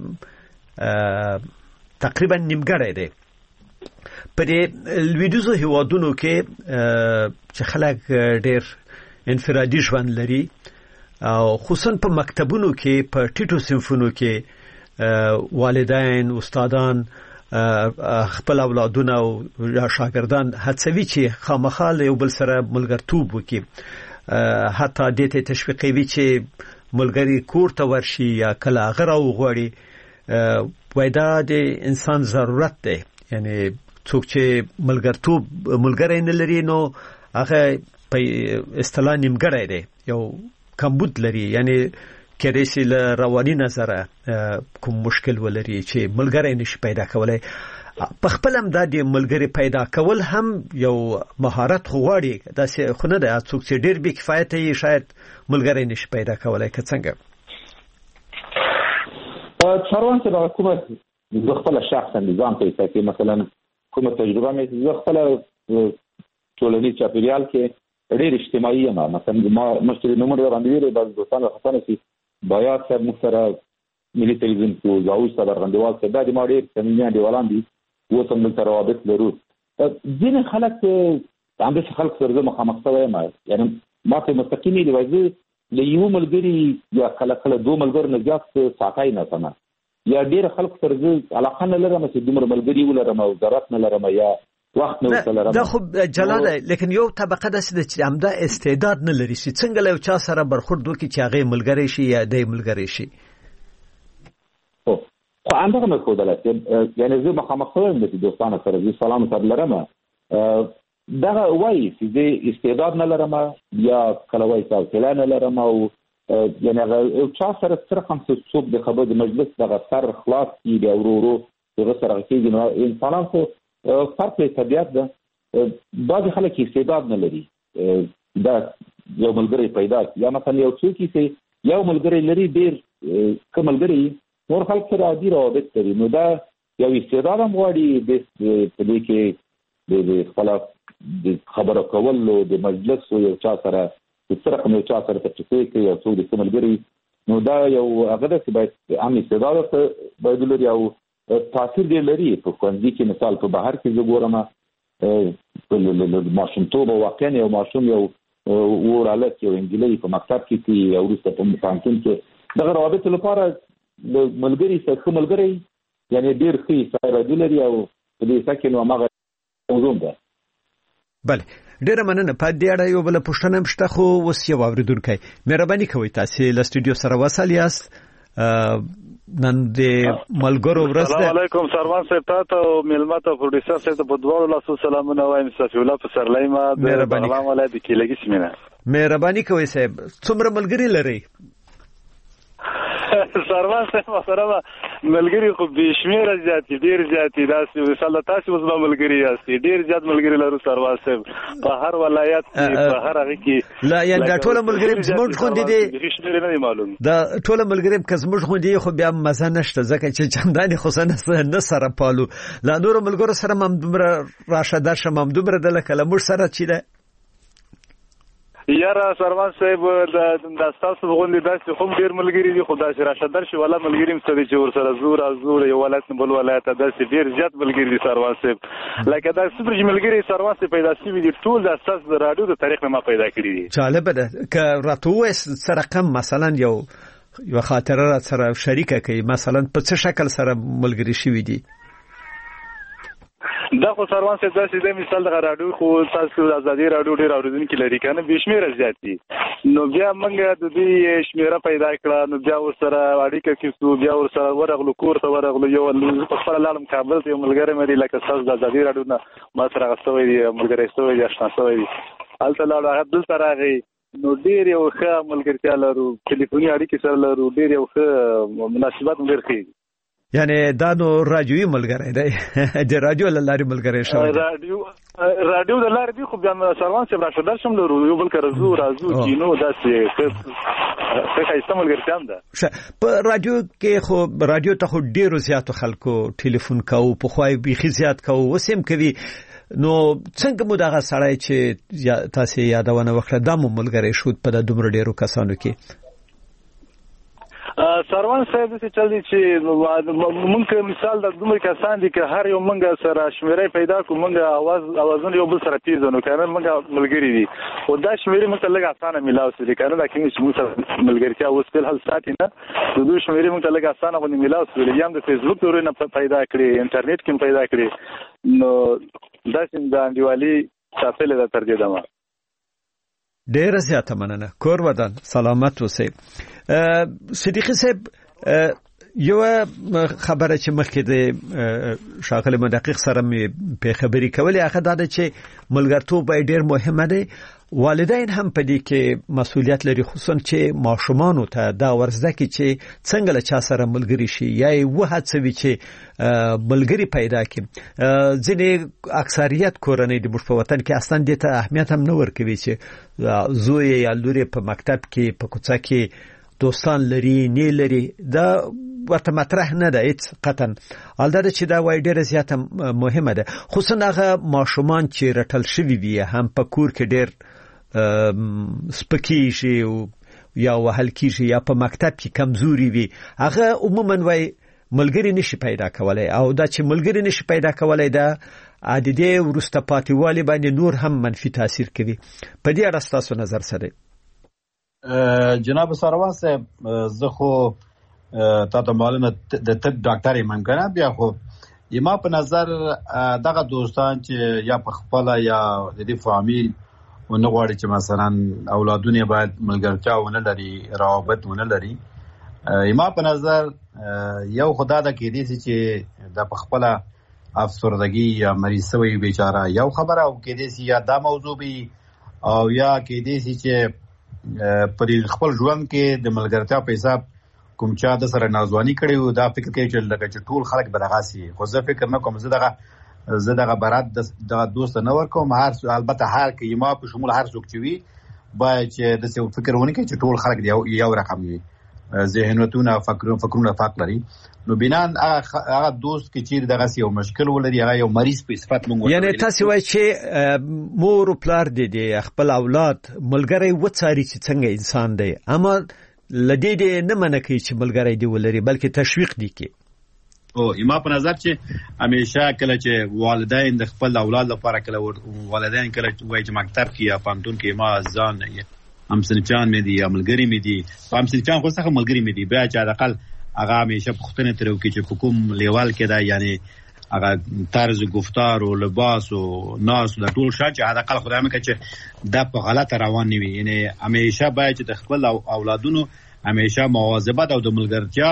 تقریبا نیمګړی دی. په دې لویدیځو هیوادونو کې چې خلک ډیر انفرادي ژوند لري او خصوصا په مکتبونو کې په ټیټو صنفونو کې والدین استادان خپل اولادونه او شاګردان هڅوي چې خامخا یو بل سره ملګرتوب وکړي، حتی دې ته تشویقوي چې ملګری کور ته ورشي یا کله هغه راوغواړي. وای دا د انسان ضرورت دی، یعنی څوک چې ملګرتوب ملګری نه لري نو هغه په اصطلاح نیمګړی دی، یو کمبود لري، یعنی کېدای شي له رواني نظره کوم مشکل ولري چې ملګری نشي پیدا کولای. په خپل هم دا د ملګری پیدا کول هم یو مهارت غواړي، داسې خو نه ده څوک چې ډېر بې کفایته یي شاید ملګری نشي پیدا کولای. که څنګه څاروان چې دا کومه زه خپله شخصا نظام ته ایسا کې مثلا کومه تجربه مې زه خپله ټولنیز چاپېریال کې ډېر اجتماعي یم. مثلا ما مشتري نومونه باندې ویلې بعض دوستان راخطانه شي باید صاحب موږ سره ملي تلویزیون کې زاوج صاحب ارغندوال صاحب دا د ما ډېر صمیمي انډیوالان دي، اوس هم دلته روابط لرو. ځینې خلک همداسې خلک سره زه مخامخ شوی یم، یعنې ما ته مستقیم ویلي وایي زه له یوه ملګري یا کله کله دوه ملګرو نه زیات ساقی نه شم، یا ډېر خلکو سره زه علاقه نه لرم چې دومره ملګري ولرم او ضرورت نه لرم یا وخت نه ولرم. دا خو جلاله، لیکن یو طبقه داسې ده چې همدا استعداد نه لري چې څنګه له یو چا سره برخورد وکړي چې هغه ملګری شي یا دی ملګری شي. خو همدغه مې ښودله چې یعنې زه مخامخ شوی یم چې دوستانو سره زه سلام سره لرم، دغه وایي چې زه استعداد نه لرم یا کله وایي چې حوصله نه لرم او یعنې هغه یو چا سره صرف هم چې څوک د خبرو د مجلس دغه سر خلاص کړي بیا ورو ورو هغه سره کېږي. نو انسانان خو فرق یې طبیعت ده. بعضې خلک استعداد نه لري دا یو ملګری پیدا یا مثلا یو څوک چې یو ملګری لري ډېر ښه ملګری نور خلک سره عادي روابط لري، نو دا یو استعداد هم غواړي په دې کې د خپله د خبرو کولو د مجلس یو چا سره صرف یو چا سره تفصیل کوي یو څوک د ښه ملګري، نو دا یو هغه ده چې باید هم استعداد باید ولري او تاثیر دی لري. په ښوونځي کې مثال په بهر کې زه ګورم ماشومتوب واقعا یو ماشوم یو اور هلک یو انجلۍ په مکتب کې کوي او وروسته په پوهنتون کې دغه روابطو لپاره د ملګري سره ښه ملګری یعنې ډېر ښه استعداد لري او په دې حصه کې نو هماغه موضوع ده. بله ډیره مننه. په دې اړه یو بل پوښتنه هم شته خو اوس یو اورېدونکی مهرباني کوئ تاسې له سټوډیو سره وصل یاست. نن د ملګرو ورځ ده. السلام علیکم سروان صاحب، تاسو او میلمه ته پروډوسر صاحب ته په دواړو لاسو سلامونه وایم. صفی الله پسرلی ما د بغلان ولایت د کیلګي سیمه. مهرباني کوئ صاحب. څومره ملګري لرئ؟ سروان صاحب محترمه ملګري خو بې شمېره زیات دي، ډېر زیات دي. داسې مثال تاسې اوس به ملګري یاست، ډېر زیات ملګري لرو سروان صاحب په هر ولایت کې په هر هغه کې. لا یعنې دا ټوله ملګري زموږ غوندې دي؟ بېخي شمېرې نه دي معلوم. دا ټوله ملګري که زموږ غوندې خو بیا مزه نشته، ځکه چې چندانې خو نه سره پالو. لا نورو ملګرو سره هم همدومره راشه درشه هم همدومره ده لکه له موږ سره چې ده. یاره سروان صاحب دا ستاسو غوندې داسې خو ډېر ملګري دي، خو داسې راشه درشي والا ملګري هم څه دي چې ورسره زور او زور یو ولایت نه بل ولایت ته داسې ډېر زیات ملګري دي سروان صاحب. لکه دا څومره چې ملګري سروان صاحب پیدا شوي دي ټول دا ستاسو د راډیو د تاریخ نه ما پیدا کړي دي. جالبه ده که راته ووایې څه رقم مثلا یو یوه خاطره را سره شریکه کوي، مثلا په څه شکل سره ملګري شوي دي؟ دا خو سروان صاحب داسې دی مثال دغه راډیو خو تاسو د ازادي راډیو ډېر اورېدونکي لري که نه بې شمېره زیات دي، نو بیا موږ د دوی شمېره پیدا کړه، نو بیا ورسره اړیکه کېږو، بیا ورسره ورغلو کور ته ورغلو. یو زه په خپله لاړم کابل ته، یو ملګری مې دی لکه ستاسو د ازادي راډیو نه ما سره هغه شوی دی ملګری شوی دی اشنا شوی دی هلته لاړو هغه دلته راغی نو ډېر یو ښه ملګرتیا لرو ټلیفوني اړیکې سره لرو ډېر یو ښه مناسبت مو ډېر ښه یعنی دا نو رادیوي ملګری دی د رادیو له لارې ملګری شوی رادیو رادیو د لارې دی خو بیا سروان صاحب راشدار شم لرو یو بل کره زو راځو کینو داسې ښه ښایسته ملګرتیا هم ده په رادیو کې خو رادیو ته خو ډېرو زیاتو خلکو ټلیفون کوو پخوا یې بیخي زیات کوو اوس هم کوي نو څنګه مو دغه سړی چې تاسې یادونه وکړه دا مو ملګری شو په د دومره ډېرو کسانو کې سروان صاحب څه چل دي چې مونږ مثال د دومره کسان دي چې هر یو مونږ سره شمیرې پیدا کوو مونږ आवाज اوازونه یو بل سره پیژنو کنه مونږ ملګری دي او دا شمیرې مونږ لږ اسانه ملاو سي کنه دا کې چې مونږ ملګرتیا اوس په حل ساتي نه د دوی شمیرې مونږ لږ اسانه غوښنه ملاو سي یم د فیسبوک تورې نه پیدا کړې انټرنیټ کې پیدا کړې نو دا څنګه انډیوالي تاسو له تر دې دمه ډېر زیاته مننه کور ودان سلامت اوسئ صدیقی صاحب یو خبره چې مخکې د شاغل مدقق سره مې په خبري کولې هغه دا چې ملګرتوب ډېر مهمه دی والدین هم په دې کې مسؤلیت لري خصوصا چې ماشومان ته دا ورزده کې چې څنګه له چا سره ملګری شي یا یو هڅوي چې ملګری پیدا کړي ځینې اکثریت کورنۍ د مش په وطن کې اصلا دې ته اهمیت هم نه ورکوي چې زوی یا لور په مکتب کې په کوڅه کې دوستان لري نه لري دا ورته مطرح نه ده هیڅ قطن البته چې دا وای ډیره زیاته مهمه ده خصوصا هغه ماشومان چې رټل شوی وي هم په کور کې ډیر سپکی شي یا وهل کیږي یا په مکتب کې کمزوري وي هغه عموما وای ملګری نشي پیدا کولای او دا چې ملګری نشي پیدا کولای دا عادي ورسته پاتېوالی باندې نور هم منفي تاثیر کوي په دې اړه تاسو نظر سره جناب سروان صاحب زه خو تاسو معلومه د طب ډاکټر یم کنه بیا خو یما په نظر دغه دوستان چې یا په خپل یا د دې فامیل ونغواړي چې مثلا اولادونه باید ملګرتیا ونه لري روابط ونه لري یما په نظر یو خدا د کې دي چې د په خپل افسردګي یا مریض شوی بیچاره یو خبره او کې دي یا دا موضوع بي او یا کې دي چې پر خپل ژوند کې د ملګرتیا په حساب کوم چا د سره نازوانی کړي او دا فکر کوي چې لکه چې ټول خلک بدغاسي خو زه فکر نه کوم زه دغه زه دغه برات د دوست نه ورکوم هر البته هر کې ما په شمول هر څوک چې وي باید چې د څه فکر ونه کوي چې ټول خلک دی یو رقم وي ذهنونه فکرونه فکرونه فرق لري نو بنان هغه دوست کې چې دغه یو مشکل ولري هغه یو مریض په صفت مونږ یعنی تاسو وایي چې مور او پلار دي خپل اولاد ملګری وڅاري چې څنګه انسان دی اما لدې دې نه منکې چې ملګری دی ولري بلکې تشویق دی کې او ایما په نظر چې همیشه کله چې والدین د خپل اولاد لپاره کله والدین کله وایي چې مکتب کې یا پانتون کې ما ځان همسنچان مې دي یا ملګری مې دي همسنچان خو څنګه ملګری مې دي بیا چې حداقل هغه همیشه پختنه ترو کې چې حکوم لیوال کې دا یعنی هغه طرز گفتار او لباس او ناس د ټول شاته حداقل خدای مې چې دا په غلطه روان نیوي یعنی همیشه باید چې د خپل اولادونو همیشه مواظبت او د ملګرتیا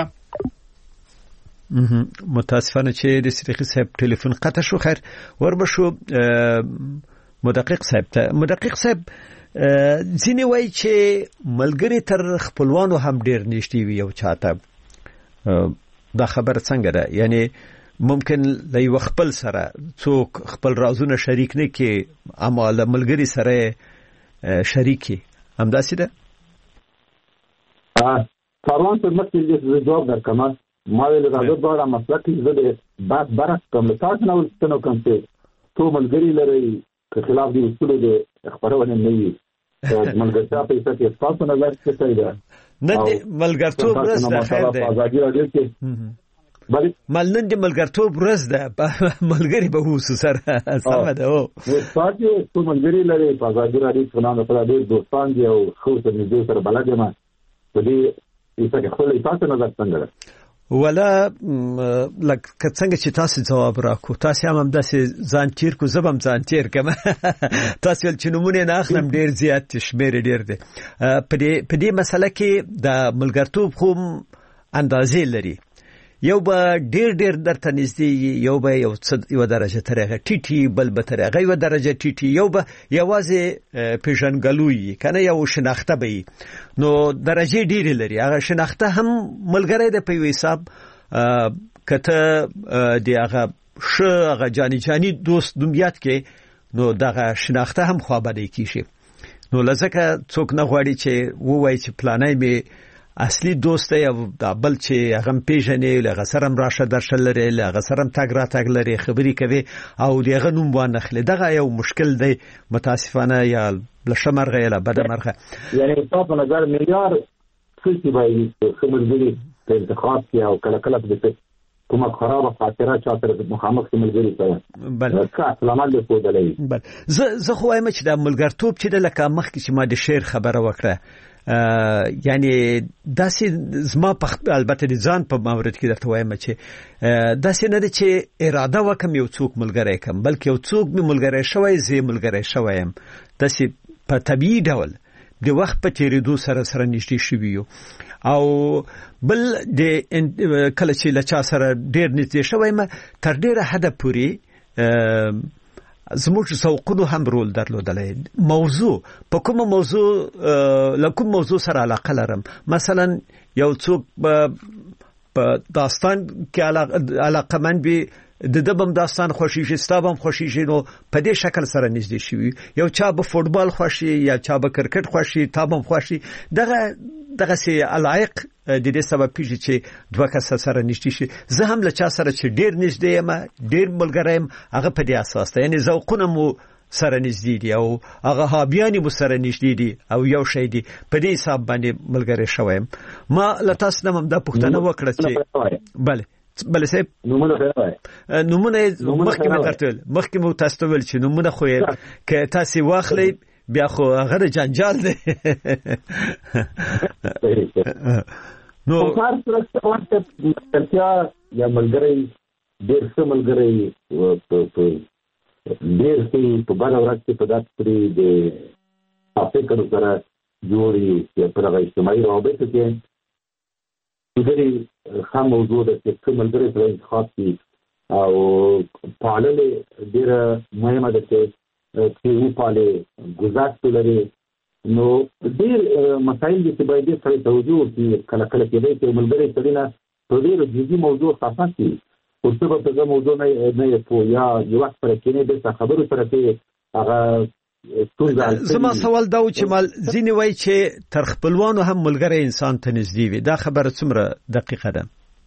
متاسفانه چې د صدیقی صاحب ټلیفون قطع شو خیر وربشو مدقق صاحب ته مدقق صاحب ځینې وایي چې ملګری تر خپلوانو هم ډیر نږدې وي او چاته دا خبر څنګه ده یعنی ممکن لای خپل سره څوک خپل رازونه شریک نه کې اما ملګری سره شریکي همداسې ده سروان په مخکې د جواب درکمه ما ویل راځو دا مسله کې زه د بعد برعکس کوم تاسو نو څنګه کوم څه تو ملګری لري که خلاف دي اصول د خبرونه نه وي ملګرتیا په څه کې تاسو نه لار څه کوي نه دی ملګرتوب ورځ ده خیر دی مل نن دی ملګرتوب ورځ ده ملګری به وسو سره سم ده او تاسو تو ملګری لري په ازادي راډیو څنګه په دې دوستان دی او خو څه دې سره بلګه ما په دې څه خپل تاسو نظر څنګه ولا لکه څنګه چې تاسو جواب راکو تاسو هم داسې ځان تیر کو زبم ځان تیر کما تاسو چې نمونه نه اخلم ډیر زیات شمیر ډیر دي په دې په دې مسله کې د ملګرتوب خو اندازې لري یو به ډیر ډیر درته نږدې یو به یو یو درجه ترغه ټیټي بل به ترغه یو درجه ټیټي یو به یوازې پیژنګلوي کنه یو شناخته به نو درجه ډیر لري هغه شناخته هم ملګری د په حساب کته دی هغه ش هغه جاني جاني دوست دنیات کې نو دغه شناخته هم خوابدي کیږي نو لزکه څوک نه غواړي چې ووایي چې پلانای می اصلي دوست یا د بل چې هغه پیژنې لغه سرم راشه درشل لري لغه سرم تاګ را تاګ لري خبري کوي او دغه نوم وانه خل دغه یو مشکل دی متاسفانه یا لشمرغه یا بدمرغه یعنی په په نظر معیار څه وایي خبرګری په انتخاب کې او کله کله د کومه خرابه خاطره چا سره مخامخ ملګری سره بل سلامات دې کو دلې بل زه زه خو وایم چې د ملګرتوب چې د لکه مخ کې چې ما د شعر خبره وکړه یعنی داسې زما په البته د ځان په مورد کې درته وایم چې داسې نه ده چې اراده وکم یو څوک ملګری کم بلکې یو څوک می ملګری شوی زی ملګری شویم داسې په طبيعي ډول د وخت په تیریدو سره سره نشتی شوی او بل د کله چې لچا سره ډیر نږدې شویم تر ډیره حد پوري زموږ ذوقونو هم رول درلودلای موضوع په کومه موضوع لکه موضوع سره علاقه لرم مثلا یو څوک په داستان کې علاقه من به د دبم داستان خوشیږي ستابم خوشیږي نو په دې شکل سره نږدې شي یو چا به فوتبال خوشي یا چا به کرکټ خوشي تابم خوشي دغه دغه سي علایق د دې سبب پیږي چې دوه کس سره نږدې شي زه هم له چا سره چې ډیر نږدې یم ډیر ملګریم هغه په دې اساس ده یعنی ذوقونه مو سره نږدې دي او هغه هابياني مو سره نږدې دي او یو شی دي په دې حساب باندې ملګری شوم ما لتاس نمم د پښتنه وکړه چې bale bale سه نمونه وای نمونه مخکې مې درته مخکې مو تاسو ول چې نمونه خو کې تاسو واخلې بیا خو هغه جنجال دی نو کار سره څه ترتیا یا ملګری ډېر څه ملګری په ډېر څه په باندې ورته په داسې پرې د افکر سره جوړي چې په هغه اجتماعي روابط کې دغه خام موضوع ده چې کوم ملګری په انتخاب کې او پالل ډېر مهمه ده چې چې و پاله گذاشت لري نو ډېر مسائل دي چې باید سره توجه وکړي کله کله کې دی چې ملګری سره نه په ډېر جدي موضوع خاصه شي او څه په دغه موضوع نه نه په یا یو وخت پر کې نه د خبرو سره کې هغه زما سوال دا و چې مال ځینې وایي چې تر خپلوانو هم ملګری انسان ته نږدې وي دا خبره څومره دقیقه ده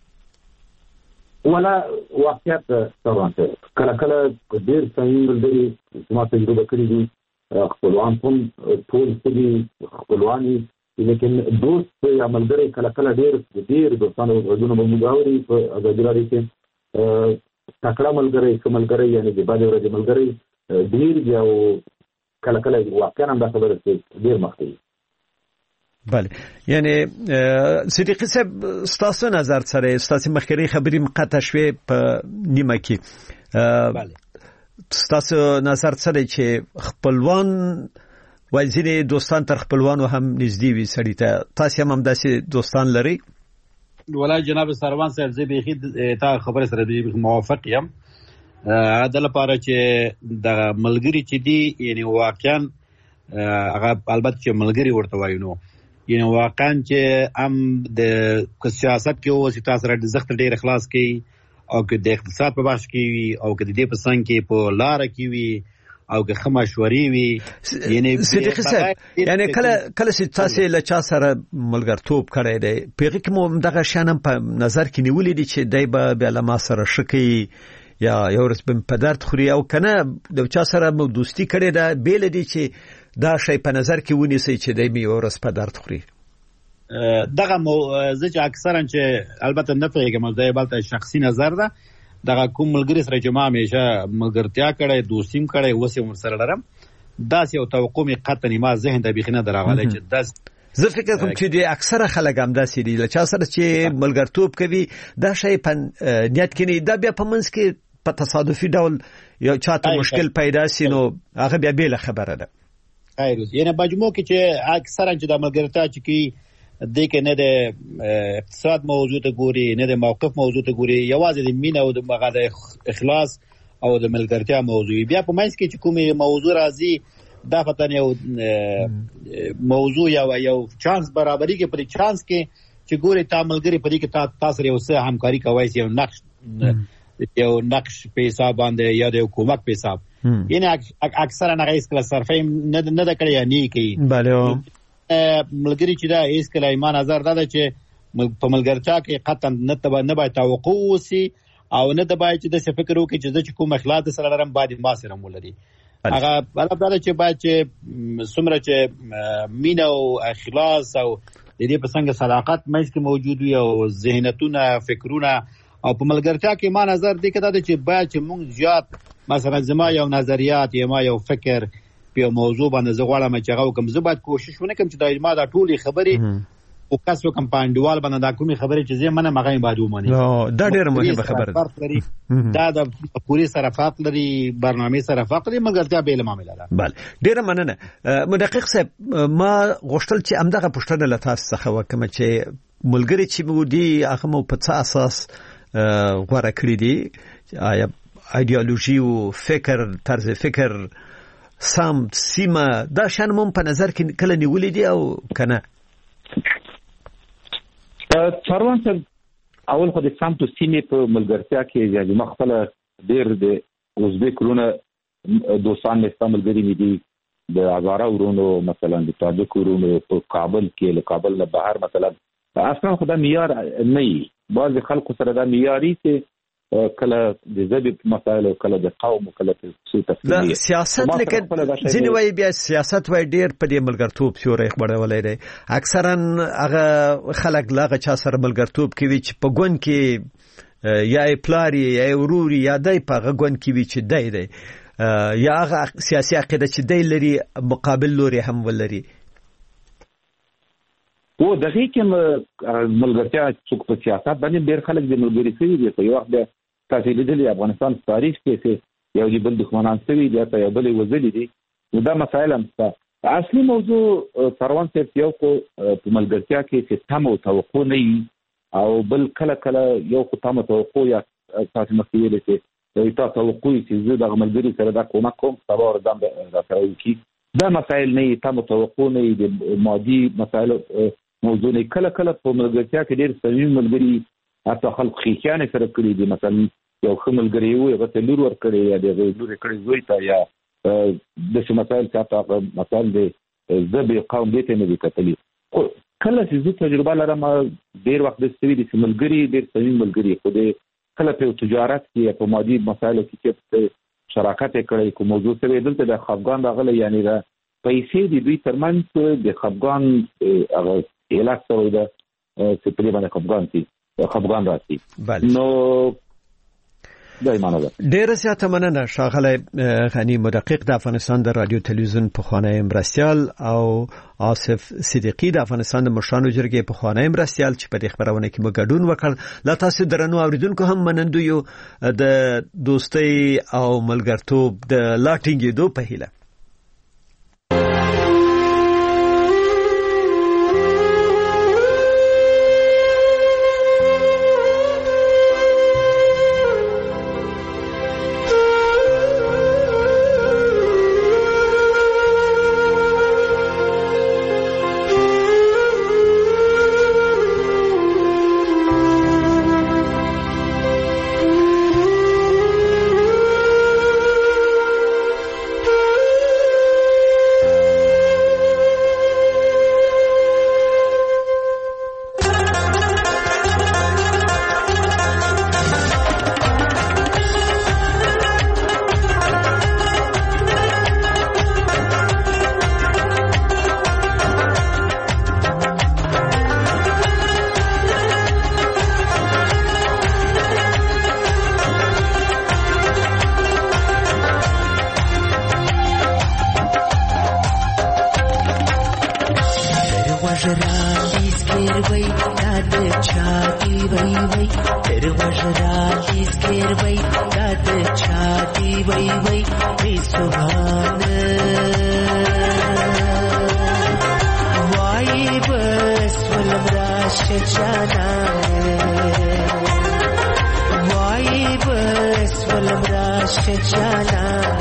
ولا واقعیت طبعا کله کله ډېر صحیح ملګری ما تجربه کړې دي خپلوان هم ټول دي خپلواني لیکن دوست یا ملګری کله کله ډېر ډېر دوستانو غوډونه به مګاوري په ازادي کې تکړه ملګری کوملګری یعنی د باندې ورځ ملګری ډېر یو کله کله واقعا هم دا خبره ډېر مخکې بله یعنی صدیقی صاحب ستاسو نظر سره ستاسو مخکري خبري مقطع شوي په نیمه کې بله ستاسو نظر سره چې خپلوان وایي دوستان تر خپلوانو هم نږدې وي سړی ته تاسو هم داسې دوستان لري ولای جناب سروان صاحب زه به تا خبره سره موافق یم هغه د لپاره چې د ملګری چې دی یعنی واقعا هغه البته چې ملګری ورته وایي نو یعنی واقعا چې ام د سیاست کې او سیاست سره د زخت ډیر اخلاص کوي او که د اقتصاد په بحث کې وي او که د دې په څنګ کې په لار کې وي او که خمشوري وي یعنی صدیق صاحب یعنی کله کله چې تاسو له چا سره ملګرتوب کړی دی پیغه کې مو دغه شانم په نظر کې نیولې دي چې دای به بل ما سره شکی یا یو رس بم پدرت خوري او کنه د چا سره مو دوستی کړی دا بیل دي چې دا شی په نظر کې ونیسي چې دای می یو رس پدرت خوري دغه مو زه چې اکثرا چې البته نه پیګم دا بلته شخصي نظر ده دغه کوم ملګری سره چې ما همیشه ملګرتیا کړی دوستیم کړی وسه ور سره لرم داس یو توقع می قطنی ما ذهن د بخینه دراغله چې داس زه فکر کوم چې د اکثره خلک هم داسې دي چې چا سره چې ملګرتوب کوي دا شی په نیت کې نه دا بیا په منځ کې په تصادفي ډول یو چاته مشکل پیدا شي نو هغه بیا بیل خبره ده خیر یعنی مجموع کې چې اکثرا چې د ملګرتیا چې کی دې کې نه د اقتصاد موضوع ته ګوري نه د موقف موضوع ته ګوري یوازې د مینه او د مغه د اخلاص او د ملګرتیا موضوع بیا په منځ کې چې کومه موضوع راځي دا فتن یو موضوع یا یو چانس برابرۍ کې پر چانس کې چې ګوري تا ملګری په دې کې تاسو یو څه همکاري کوي یو نقش یو نقش په حساب باندې یا د حکومت په حساب یعنی اکثرا نه هیڅ کله صرفه نه نه د کړی نه کوي bale ملګری چې دا هیڅ کله ایمان نظر دا چې په ملګرتیا کې قطعا نه تبع نه باید توقع وسی او نه د باید چې د فکر وکړي چې کوم اخلاص سره لرم باید ما سره مولري هغه بل چې باید چې څومره چې مینه او اخلاص او د دې په څنګه صداقت مېز کې موجود وي او ذهنیتونه فکرونه او په ملګرتیا کې ما نظر دی کده چې باید چې موږ زیات مثلا زما یو نظریات یا ما یو فکر په موضوع باندې زغواړم چې هغه کوم زه باید کوشش ونه کوم چې د ما د ټولي خبرې او کاسو کمپاینډوال باندې دا کومي خبرې چې زه منه مغه باید ومني دا ډېر مهمه خبره ده دا د پوری سره فرق لري برنامه سره فرق لري مګرتیا به له معاملې ده بله ډېر مننه مدقق صاحب ما غوښتل چې امدغه پښتنه لته څخه وکم چې ملګری چې مو دي هغه مو په څه اساس غوړه کړی دي آیا ایدئولوژي او فکر طرز فکر سم سیمه دا شان مون په نظر کې کله نیولې دي او کنه څاروان صاحب اول خو د سم تو سیمې په ملګرتیا کې یعنی مخفل ډېر د اوزبیک رونه دوستان مې ملګري مې دي د هزاره ورونو مثلا د تاجک ورونو په کابل کې له کابل نه بهر مثلا اصلا خو دا معیار نه وي بعض خلکو سره دا معیاري چې کله د ذبح مسائل کله د قوم کله څه تفصیل د سیاست لکه ځینې وایي بیا سیاست وایي ډېر په دې ملګرتوب سیوري خبرولای دی اکثرا هغه خلک لاغه چا سره ملګرتوب کوي چې په ګوند کې یا پلاری یا وروري یا دای په غوند کې وي چې دای دی یا هغه سیاسي عقیده چې دای لري مقابل لوري هم ولري او دغه کې ملګرتیا څوک په سیاست باندې ډېر خلک د ملګری سوي دي په یو وخت تاسو لیدلې افغانستان تاریخ کې چې یو جبل دښمنان سوي دي په یو بل وزلي دي دا مسائل هم اصلي موضوع څاروان صاحب یو کو په ملګرتیا کې چې تم او توقع نه او بل کله کله یو کو تم توقع یا تاسو مسئله چې یو تاسو توقع چې زه د ملګری سره دا کومه کوم سبا ورځم راځي کی دا مسائل نه تم توقع نه دي مادي مسائل موضوع نه کله کله په ملګرتیا کې ډېر صمیمي ملګری حتی خلک خیانت سره کړی دي مثلا یو خملګری وي هغه ته لور ور کړی یا د لور کړی زوی ته یا د څه مسائل چې مثلا د ذبح قوم دې ته نه دي کتلي کله چې زه تجربه لرم ډېر وخت د سوي دي ملګری ډېر صمیمي ملګری خو دې کله په تجارت کې په مادي مسایلو کې چې شراکت کړی کوم موضوع سره دلته د خفګان راغلی یعنی دا پیسې د دوی ترمنځ د خفګان هغه علاج سره ده چې په دې باندې خفګان دي خفګان راځي نو دایمانه ډیر زیاته مننه شاغله غنی مدقق د افغانستان د رادیو تلویزیون په خانه مرستيال او آصف صدیقی د افغانستان د مشرانو جرګې په خانه مرستيال چې په دې خبرونه کې مګډون وکړ لا تاسو درنو اوریدونکو هم منندو یو د دوستي او ملګرتوب د لاټینګې دو په هیله जाना वाई बस वलम राश जाना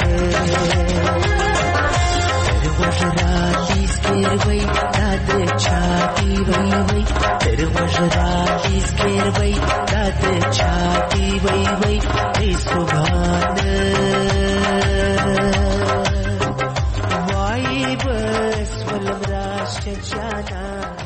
वजराली स्केर वई दाद छाती वई वई फिर वजराली स्केर वई दाद छाती वई वई ऐ सुभान वाई बस वलम राश जाना